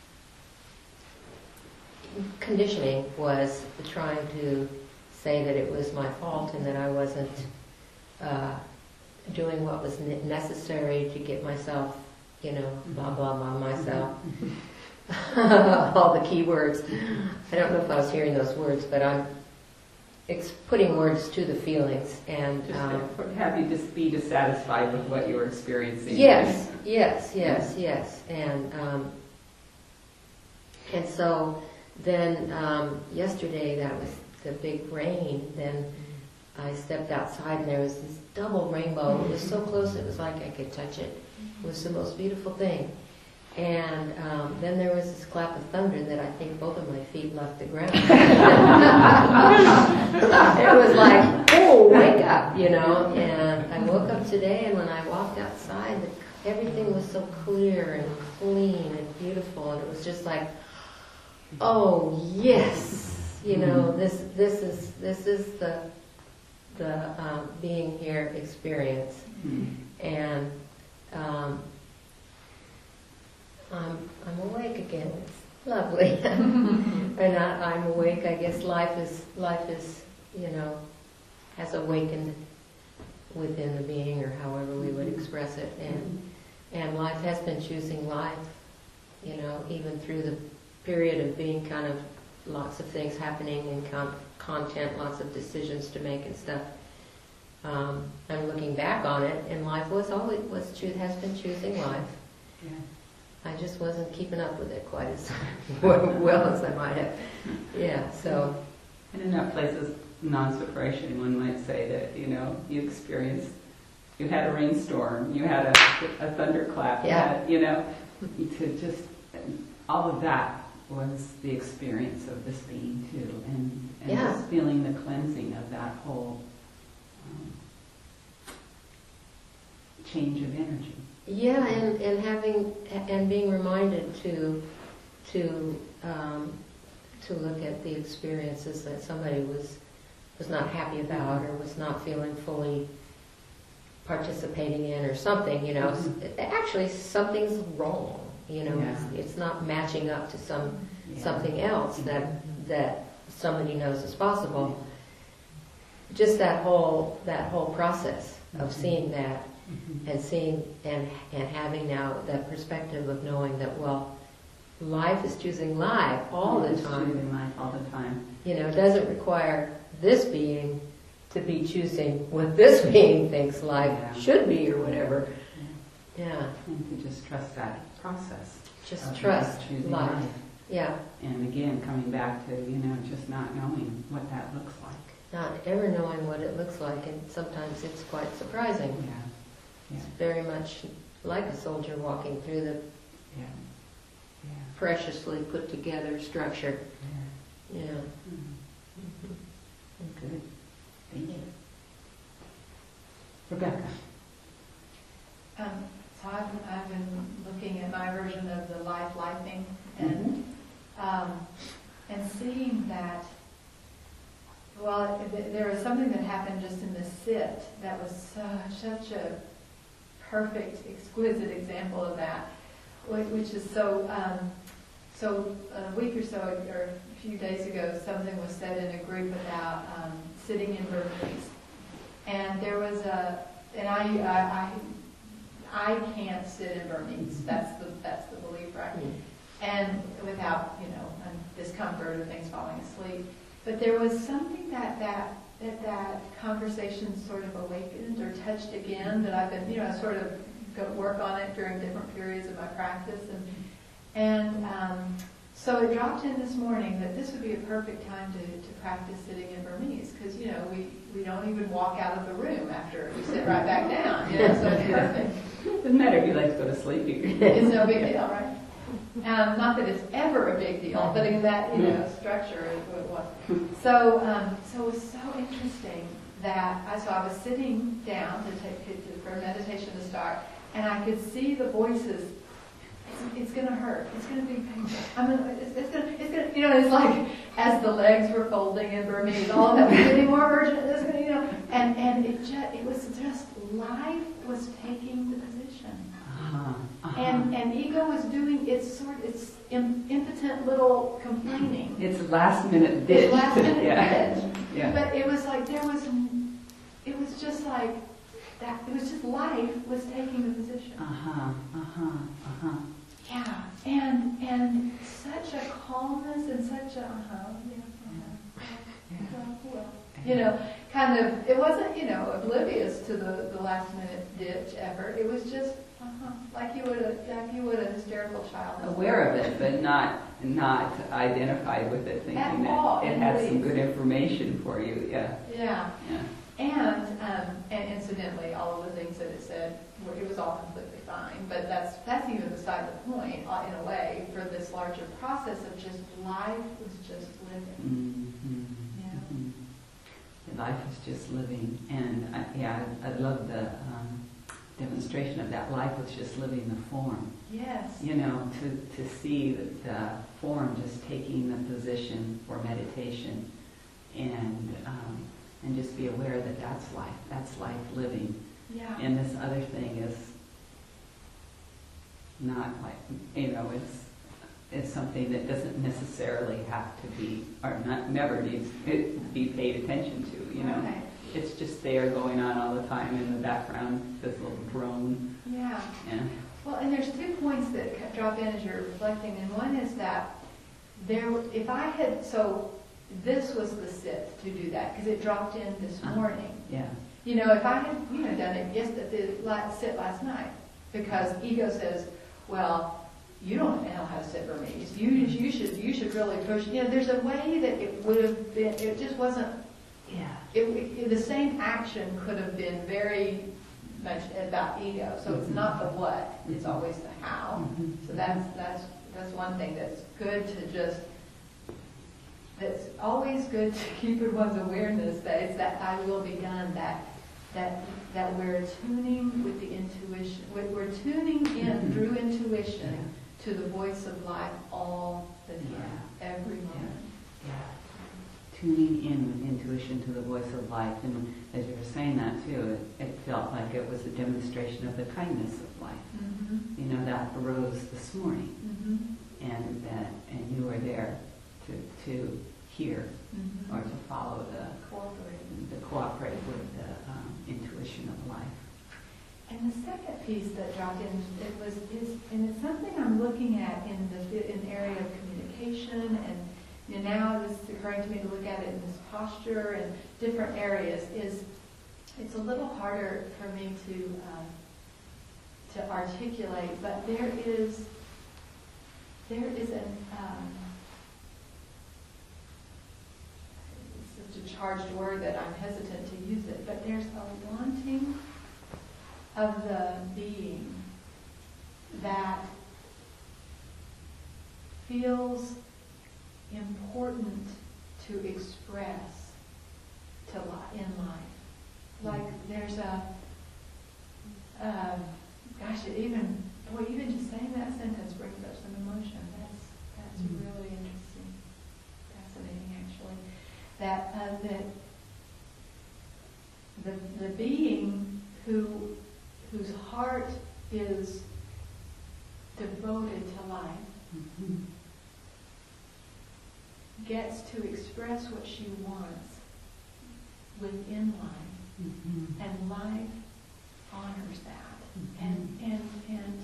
conditioning was trying to say that it was my fault and that I wasn't uh, doing what was ne- necessary to get myself, you know, blah blah blah myself. All the key words. I don't know if I was hearing those words, but I'm ex- putting words to the feelings and. Just Um, to have you just be dissatisfied with what you were experiencing. Yes, yes, yes, yes, and um, and so then um, yesterday that was the big rain. Then I stepped outside and there was this double rainbow. It was so close; it was like I could touch it. It was the most beautiful thing. And um, then there was this clap of thunder that I think both of my feet left the ground. It was like, oh, wake up, you know. And I woke up today, and when I walked outside, the, everything was so clear and clean and beautiful, and it was just like, oh yes, you know, this this is this is the the um, being here experience, Mm-hmm. and. Um, I'm, I'm awake again. It's lovely. And I, I'm awake. I guess life is, life is, you know, has awakened within the being, or however we would express it. And, and life has been choosing life, you know, even through the period of being kind of lots of things happening and con- content, lots of decisions to make and stuff. Um, I'm looking back on it, and life was always, was choo- has been choosing life. Yeah. I just wasn't keeping up with it quite as well as I might have. Yeah, so. And in that place of non-separation, one might say that, you know, you experienced, you had a rainstorm, you had a, a thunderclap, you Yeah. had, you know, to just, all of that was the experience of this being too. And, and Yeah. just feeling the cleansing of that whole um, change of energy. Yeah, and, and having, and being reminded to, to, um, to look at the experiences that somebody was, was not happy about, or was not feeling fully participating in, or something, you know. Mhm. Actually, something's wrong, you know. Yeah. It's, it's not matching up to some, Yeah. something else that, that somebody knows is possible. Just that whole, that whole process of Mhm. seeing that, Mhm. and seeing and and having now that perspective of knowing that, well, life is choosing life all the It's time. choosing life all the time. You know, it doesn't require this being to be choosing what this being thinks life Yeah. should be, or whatever. Yeah, And to just trust that process. just of trust life choosing life. Yeah, And again, coming back to, you know, just not knowing what that looks like. not ever knowing what it looks like, and sometimes it's quite surprising. Yeah. It's very much like a soldier walking through the Yeah. Yeah. preciously put together structure. Yeah. Yeah. Mhm. Good. Thank you. Rebecca. Um, so I've, I've been looking at my version of the life lifing and um, and seeing that, well, th- there was something that happened just in the sit that was such, such a perfect, exquisite example of that, whi- which is so, um, so a week or so, or a few days ago, something was said in a group about um, sitting in Burmese. And there was a, and I, I, I, I can't sit in Burmese. That's the, that's the belief, right? And without, you know, um, discomfort or things falling asleep. But there was something that that, that that conversation sort of awakened or touched again that I've been, you know, sort of go work on it during different periods of my practice. And, and um, so it dropped in this morning that this would be a perfect time to, to practice sitting in Burmese, because, you know, we, we don't even walk out of the room after we sit right back down, you know, so it's perfect. Doesn't matter if you like to go to sleep. You can. It's no big deal, right? Um, not that it's ever a big deal, but in that, you know, structure is what it was. So, um, so it was so interesting that I, so I was sitting down to take to, for meditation to start, and I could see the voices. It's, it's going to hurt. It's going to be painful. I mean, it's, it's going to, it's going to, you know, it's like as the legs were folding in Burmese, all of that was getting more urgent. It's going to, you know, and and it just, it was just life was taking the position. Uh-huh. Uh-huh. And and ego was doing its sort its im- impotent little complaining. It's last minute ditch. Its last minute yeah. ditch. Yeah. But it was like there was, it was just like that. It was just life was taking the position. Uh huh. Uh huh. Uh huh. Yeah. And and such a calmness and such a uh huh. Yeah. Uh-huh. Yeah. Well, well. You know, kind of. It wasn't, you know, oblivious to the the last minute ditch effort. It was just. Uh-huh. Like you would a like you would a hysterical child. Aware of it, but not not identified with it, thinking At that all, it in has the some least. good information for you. Yeah. Yeah. Yeah. And um, and incidentally, all of the things that it said, were, it was all completely fine. But that's that's even beside the point, uh, in a way, for this larger process of just life was just living. Mm-hmm. Yeah. Mm-hmm. Life is just living, and I, yeah, I, I love the um, demonstration of that. Life was just living the form. Yes. You know, to, to see the, the form just taking the position for meditation, and um, and just be aware that that's life. That's life living. Yeah. And this other thing is not like, you know, it's it's something that doesn't necessarily have to be, or not, never needs to be paid attention to. You know, Right. it's just there, going on all the time in the background. This little drone. Yeah. Yeah. Well, and there's two points that c- drop in as you're reflecting, and one is that there, if I had, so this was the sit to do that, because it dropped in this Uh-huh. morning. Yeah. You know, if I had, you know, done it yesterday, last sit last night, because ego says, well, you don't know how to sit Burmese. You you should you should really push. You know, there's a way that it would have been. It just wasn't. Yeah. It, it, the same action could have been very much about ego. So it's not the what; it's always the how. Mhm. So that's that's that's one thing that's good to just. That's always good to keep in one's awareness that it's that I will be done. That that that we're tuning with the intuition. We're, we're tuning in Mhm. through intuition to the voice of life all the time, every moment. Yeah. Tuning in with intuition to the voice of life, and as you were saying that too, it, it felt like it was a demonstration of the kindness of life. Mm-hmm. You know, that arose this morning, Mm-hmm. and that, and you were there to to hear Mm-hmm. or to follow the Cooperating. the cooperate with the um, intuition of life. And the second piece that dropped in, it was is, and it's something I'm looking at in the in the area of communication, and you know, now it's occurring to me to look at it in this posture and different areas. Is it's a little harder for me to um, to articulate, but there is there is an um, it's such a charged word that I'm hesitant to use it, but there's a wanting of the being that feels important to express to li- in life. Like there's a, um, gosh, it even, boy, even just saying that sentence brings up some emotion. That's that's Mm-hmm. really interesting, fascinating, actually. That uh, that the the being who whose heart is devoted to life Mhm. gets to express what she wants within life, Mhm. and life honors that. Mhm. And and and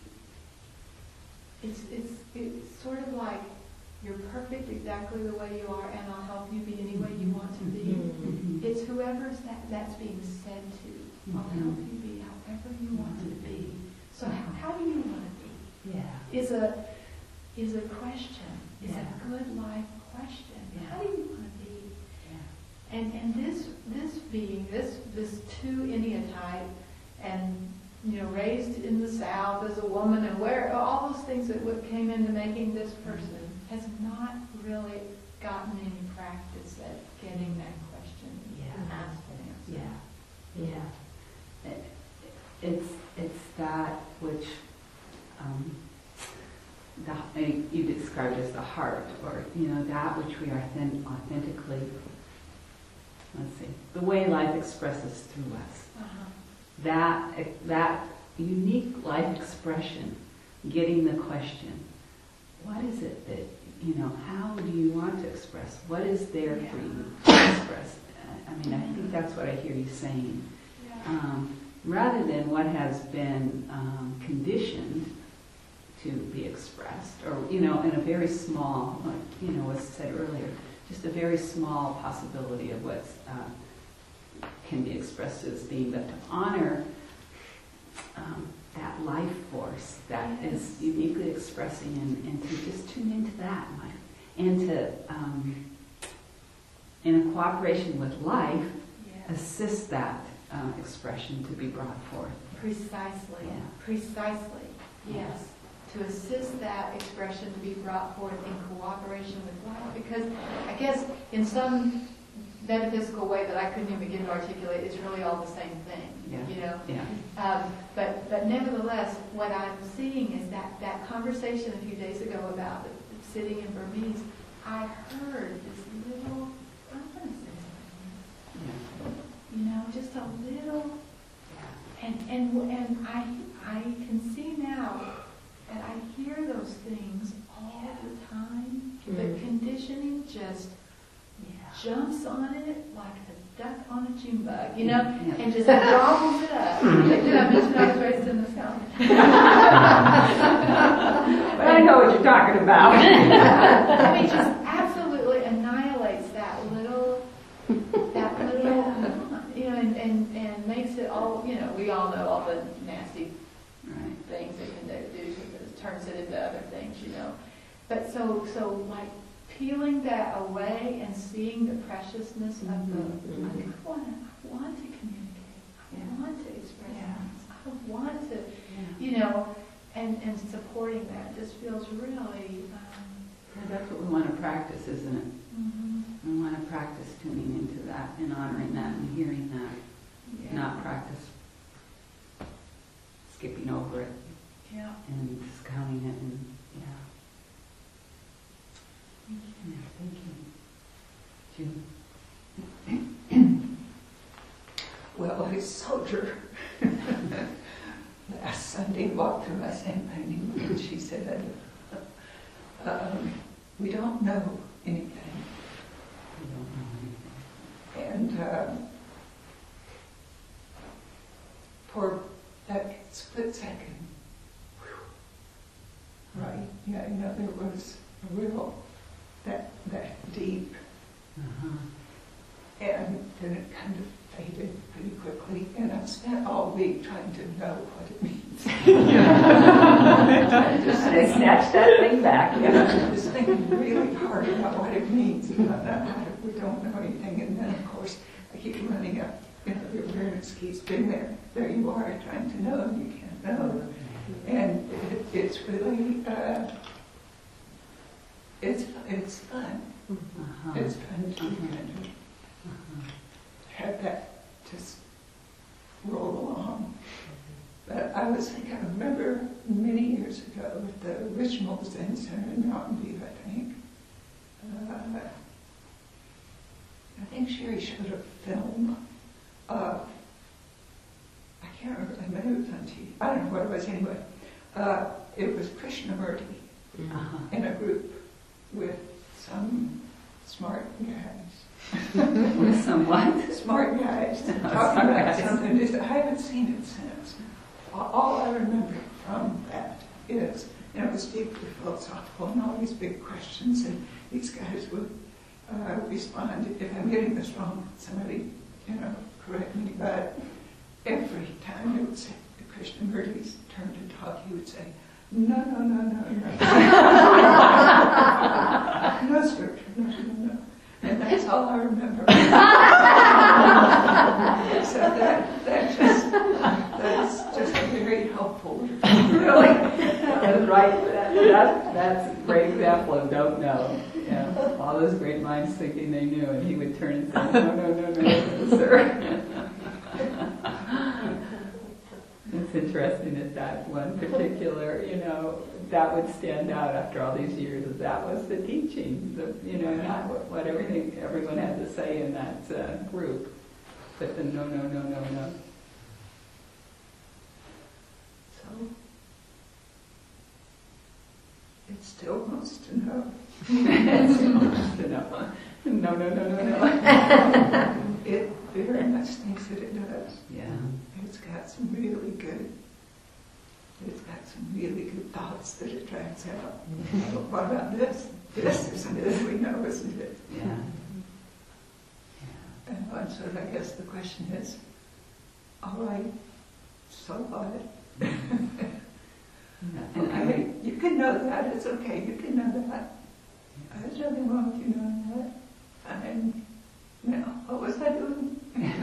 it's it's it's sort of like you're perfect exactly the way you are, and I'll help you be any way you want to be. Mhm. It's whoever's that that's being said to. I'll Mhm. help you be however you want to be. So how, how do you want to be? Yeah. Is a is a question. Is Yeah. a good life question. Yeah. How do you want to be? Yeah. And and this this being, this this two India type, and you know, raised in the South as a woman, and where all those things that what came into making this person has not really gotten any practice at getting that question Yeah. asked and answered. Yeah, yeah. It, it's it's that which um, the, you described as the heart, or you know that which we are then authentically. Let's see, the way life expresses through us. Uh-huh. That that unique life expression, getting the question, what is it that you know? How do you want to express? What is there for you to express? I mean, I think that's what I hear you saying. Yeah. Um, rather than what has been um, conditioned to be expressed, or you know, in a very small, like you know, was said earlier, just a very small possibility of what's uh, can be expressed as being, but to honor um, that life force that Yes. is uniquely expressing, and, and to just tune into that, and to um, in a cooperation with life, Yes. assist that uh, expression to be brought forth. Precisely. Yeah. Precisely. Yes. To assist that expression to be brought forth in cooperation with life. Because I guess in some metaphysical way that I couldn't even begin to articulate, it's really all the same thing. Yeah. You know? Yeah. Um, but but nevertheless, what I'm seeing is that, that conversation a few days ago about the, the sitting in Burmese, I heard this little, I'm going to say something, Yeah. you know, just a little, and and and I I can see now that I hear those things all the time. Mm. The conditioning just jumps on it like a duck on a June bug, you know, Yeah. and just gobbles it up. Did I mention I was raised in the South? But I know what you're talking about. I mean, just absolutely annihilates that little, that little, you know, and, and, and makes it all, you know, we all know all the nasty Right. things it can do, it turns it into other things, you know. But so, so like peeling that away and seeing the preciousness of the, Mhm. like, I want to, I want to communicate, I Yeah. want to express Yeah. things, I want to, Yeah. you know, and, and supporting that just feels really, um, Yeah, that's what we want to practice, isn't it? mhm. We want to practice tuning into that and honoring that and hearing that, Yeah. not practice skipping over it Yeah. and discounting it, and yeah. Yeah, thank you. June? Well, a soldier last Sunday walked through my sand painting and she said, um, we don't know anything. We don't know anything. And um, for that split second, whew, right, yeah, you know, there was a real, that, that deep, Uh-huh. and then it kind of faded pretty quickly, and I spent all week trying to know what it means. They snatched that thing back. Yeah, just thinking really hard about what it means, and I don't know how to we don't know anything, and then, of course, I keep running up, you know, the awareness keeps being there. There you are, trying to know, and you can't know. And it, it's really, uh, it's, it's fun. Uh-huh. It's fun to kind of Uh-huh. have that just roll along. But I was thinking, I remember many years ago at the original Zen Center in Mountain View, I think. Uh, I think Sherry showed a film of, I can't remember, maybe it was on T V, I don't know what it was anyway. Uh, it was Krishnamurti Uh-huh. in a group with some smart guys. With someone. Smart guys talking Smart about guys. something. It's- I haven't seen it since. All- All I remember from that is, you know, it was deeply philosophical and all these big questions, and these guys would uh, respond. If I'm getting this wrong, somebody, you know, correct me. But every time it would say, the Krishnamurti's turn to talk, he would say, no, no, no, no, no. No, sir, no, no, no. And that's all I remember. So that, that just, that's just very helpful. Really? That's right. That, that, that's a great example of don't know. Yeah. All those great minds thinking they knew, and he would turn and say, no, no, no, no, no, sir. It's interesting that that one particular, you know, that would stand out after all these years, that that was the teaching, the, you know, not what, what everything everyone had to say in that uh, group, but the no, no, no, no, no. So it still wants to know. It's almost enough. No, no, no, no, no. It very much thinks that it does. Yeah. It's got some really good, it's got some really good thoughts that it drags out. But what about this? This isn't it, we know, isn't it? Yeah. And uh, so I guess the question is, all right, so what? Yeah. And I Okay, mean, you can know that, it's okay, you can know that. There's nothing wrong with you knowing that. Fine. Now, what was I doing?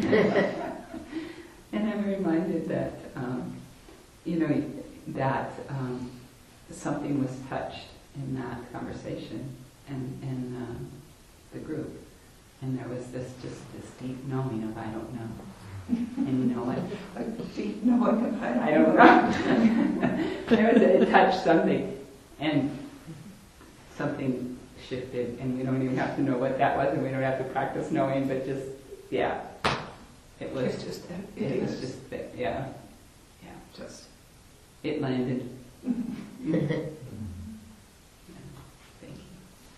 and I'm reminded that, um, you know, that um, something was touched in that conversation and in uh, the group. And there was this, just this deep knowing of I don't know. And you know what? Like deep knowing of I don't know. There was, it touched something, and something shifted, and we don't even have to know what that was, and we don't have to practice knowing, but just, yeah. It was It's just that it it was is. just, that, yeah. Yeah, Just. it landed. Yeah. Thank you.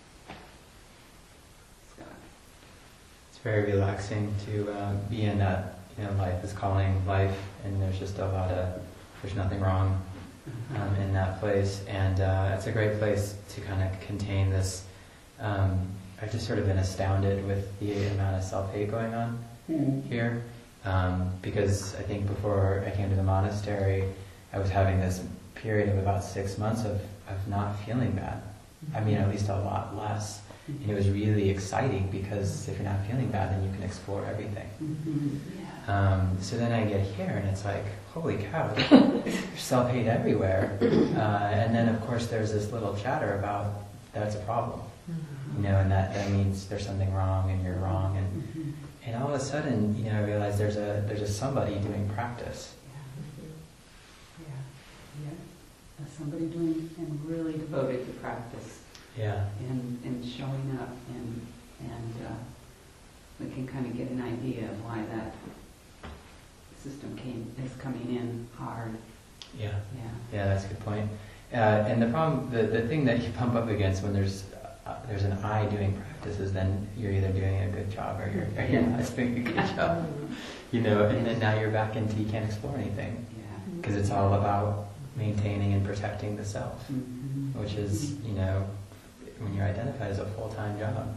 Scott. It's very relaxing to uh, be in that, you know, life is calling life, and there's just a lot of, there's nothing wrong um, in that place, and uh, it's a great place to kind of contain this. Um, I've just sort of been astounded with the amount of self-hate going on Mm-hmm. here, um, because I think before I came to the monastery, I was having this period of about six months of, of not feeling bad. I mean, at least a lot less. And it was really exciting because if you're not feeling bad, then you can explore everything. Mm-hmm. Yeah. Um, so then I get here and it's like, holy cow, there's self-hate everywhere. Uh, and then of course there's this little chatter about that's a problem. You know, and that, that means there's something wrong and you're wrong. And, Mm-hmm. and all of a sudden, you know, I realize there's a there's a somebody doing practice. Yeah. Yeah. As somebody doing and really devoted to practice. Yeah. and, and showing up, and and uh, we can kind of get an idea of why that system came is coming in hard. Yeah. Yeah. Yeah, that's a good point. Uh, and the problem, the, the thing that you bump up against when there's uh, there's an I doing practice is then you're either doing a good job or you're, or you're not doing a good job. You know, and then now you're back into you can't explore anything Yeah. because it's all about maintaining and protecting the self, Mm-hmm. which is, you know, when you're identified as a full-time job.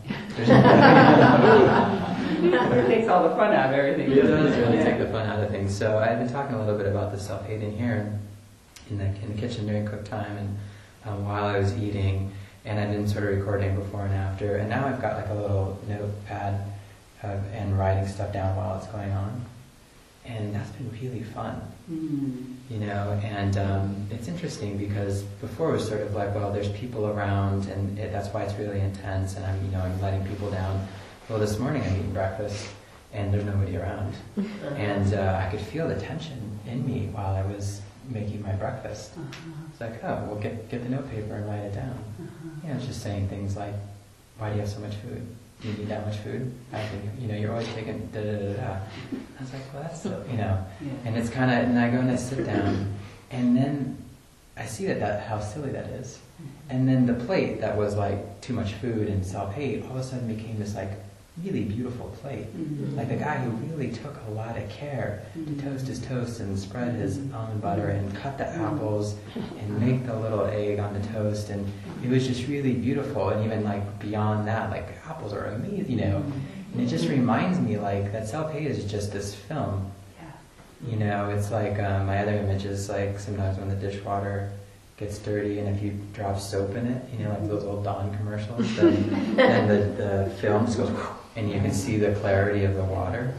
It takes all the fun out of everything. It does doesn't really Yeah. take the fun out of things. So I've been talking a little bit about the self-hate in here, in the, in the kitchen during cook time, and um, while I was eating, and I've been sort of recording before and after, and now I've got like a little notepad of, and writing stuff down while it's going on, and that's been really fun. Mm. You know, and um, it's interesting because before it was sort of like, well, there's people around, and it, that's why it's really intense, and I'm, you know, I'm letting people down. Well, this morning I'm eating breakfast, and there's nobody around, and uh, I could feel the tension in me while I was making my breakfast. Uh-huh. It's like, oh, well, get get the notepaper and write it down. Uh-huh. You know, it's just saying things like, why do you have so much food? Do you need that much food? I think, you know, you're always taking da da da da. I was like, well, that's so, you know. Yeah. And it's kind of, and I go and I sit down, and then I see that, that how silly that is. And then the plate that was like too much food and self-hate all of a sudden became this like really beautiful plate. Mhm. Like a guy who really took a lot of care to toast his toast and spread his almond butter and cut the apples and make the little egg on the toast, and it was just really beautiful. And even like beyond that, like apples are amazing, you know. And it just reminds me like that self-hate is just this film. Yeah. You know, it's like um, my other image is like sometimes when the dishwater gets dirty and if you drop soap in it, you know, like those old Dawn commercials, then, then the, the film just goes and you can see the clarity of the water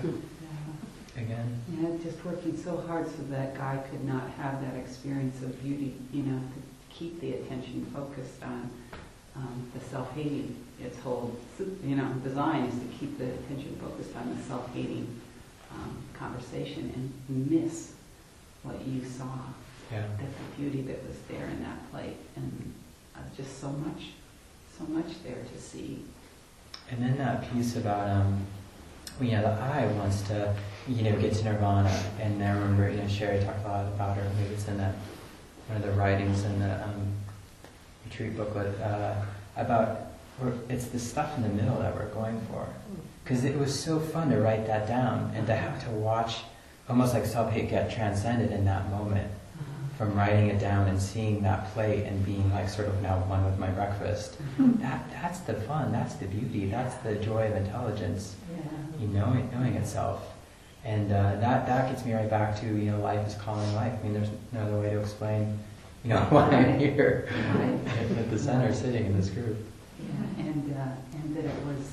Yeah. again. Yeah, just working so hard so that guy could not have that experience of beauty, you know, to keep the attention focused on um, the self-hating. Its whole, you know, design is to keep the attention focused on the self-hating um, conversation and miss what you saw, Yeah. that the beauty that was there in that plate, and uh, just so much, so much there to see. And then that piece about, um, you know, the eye wants to, you know, get to nirvana. And I remember, you know, Sherry talked a lot about her, maybe it's in that, one of the writings in the um, retreat booklet, uh, about, we're, it's the stuff in the middle that we're going for. Because it was so fun to write that down and to have to watch almost like self-hate get transcended in that moment. From writing it down and seeing that plate and being like sort of now one with my breakfast. That that's the fun, that's the beauty, that's the joy of intelligence. Yeah. You know, it, knowing itself. And uh, that that gets me right back to, you know, life is calling life. I mean, there's no other way to explain, you know, why I'm here Right. at the center sitting in this group. Yeah, and uh, and that it was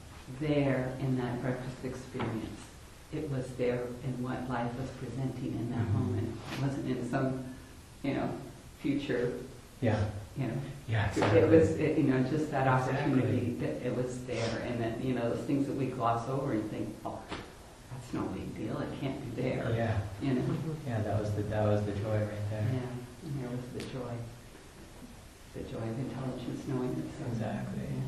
there in that breakfast experience. It was there in what life was presenting in that Mhm. moment. It wasn't in some, you know, future, Yeah, you know. yeah, exactly. It was, it, you know, just that Exactly. opportunity that it was there, and that, you know, those things that we gloss over and think, oh, that's no big deal. It can't be there. Yeah, You know. yeah, that was the that was the joy right Yeah. there. And there was the joy, the joy of intelligence, knowing itself. Exactly. Yeah.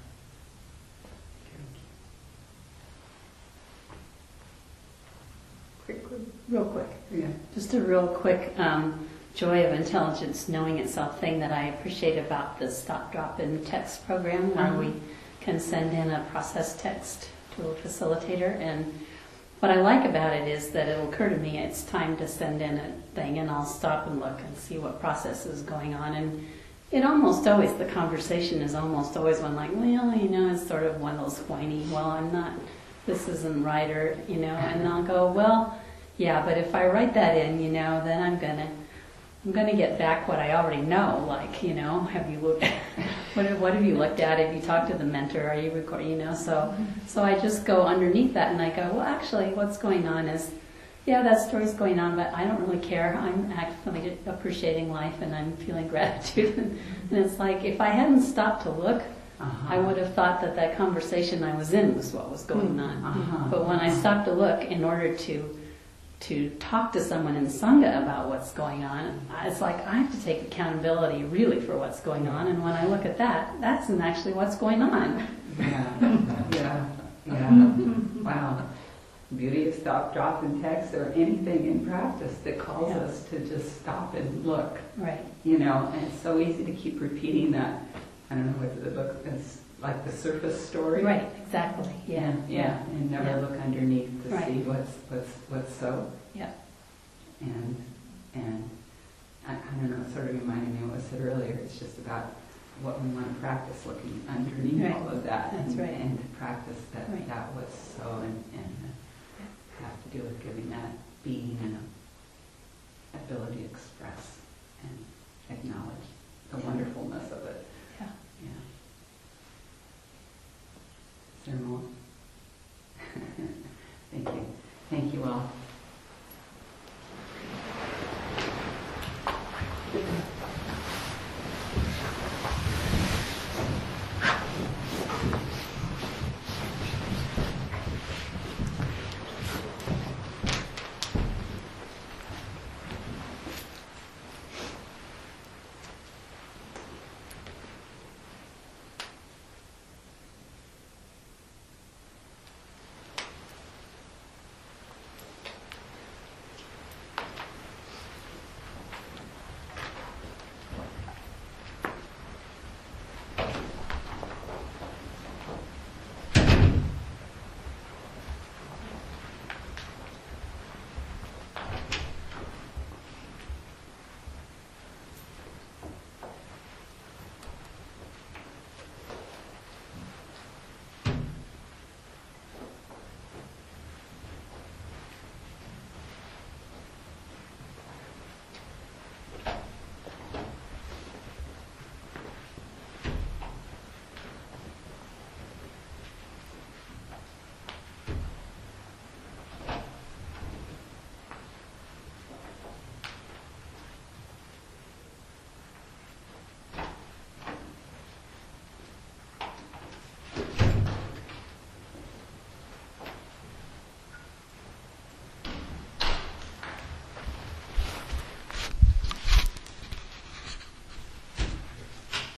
Quick, quick, real quick. Yeah. Just a real quick um, joy of intelligence knowing itself thing that I appreciate about the Stop Drop In text program, where Uh-huh. we can send in a process text to a facilitator. And what I like about it is that it'll occur to me it's time to send in a thing, and I'll stop and look and see what process is going on. And it almost always, the conversation is almost always one like, well, you know, it's sort of one of those whiny, well, I'm not, this isn't right, or, you know, and I'll go, well, yeah, but if I write that in, you know, then I'm gonna, I'm gonna get back what I already know. Like, you know, have you looked, what, have- what have you looked at? Have you talked to the mentor? Are you recording? You know, so, so I just go underneath that and I go, well, actually, what's going on is, yeah, that story's going on, but I don't really care. I'm actually appreciating life and I'm feeling gratitude. And it's like, if I hadn't stopped to look, Uh-huh. I would have thought that that conversation I was in was what was going on. Uh-huh. But when I stopped to look in order to to talk to someone in Sangha about what's going on, it's like I have to take accountability really for what's going on. And when I look at that, that's actually what's going on. Yeah, yeah, yeah. Wow. Beauty of stop, drop, and text, or anything in practice that calls Yeah. us to just stop and look. Right. You know, and it's so easy to keep repeating that. I don't know what the book is, like the surface story. Right. Exactly. Yeah. Yeah, and never Yeah. look underneath to Right. see what's what's what's so. Yeah. And and I, I don't know, it sort of reminded me of what I said earlier. It's just about what we want to practice, looking underneath Right. all of that, That's and, right. and to practice that Right. that what's so, and, and have to do with giving that being and ability to express.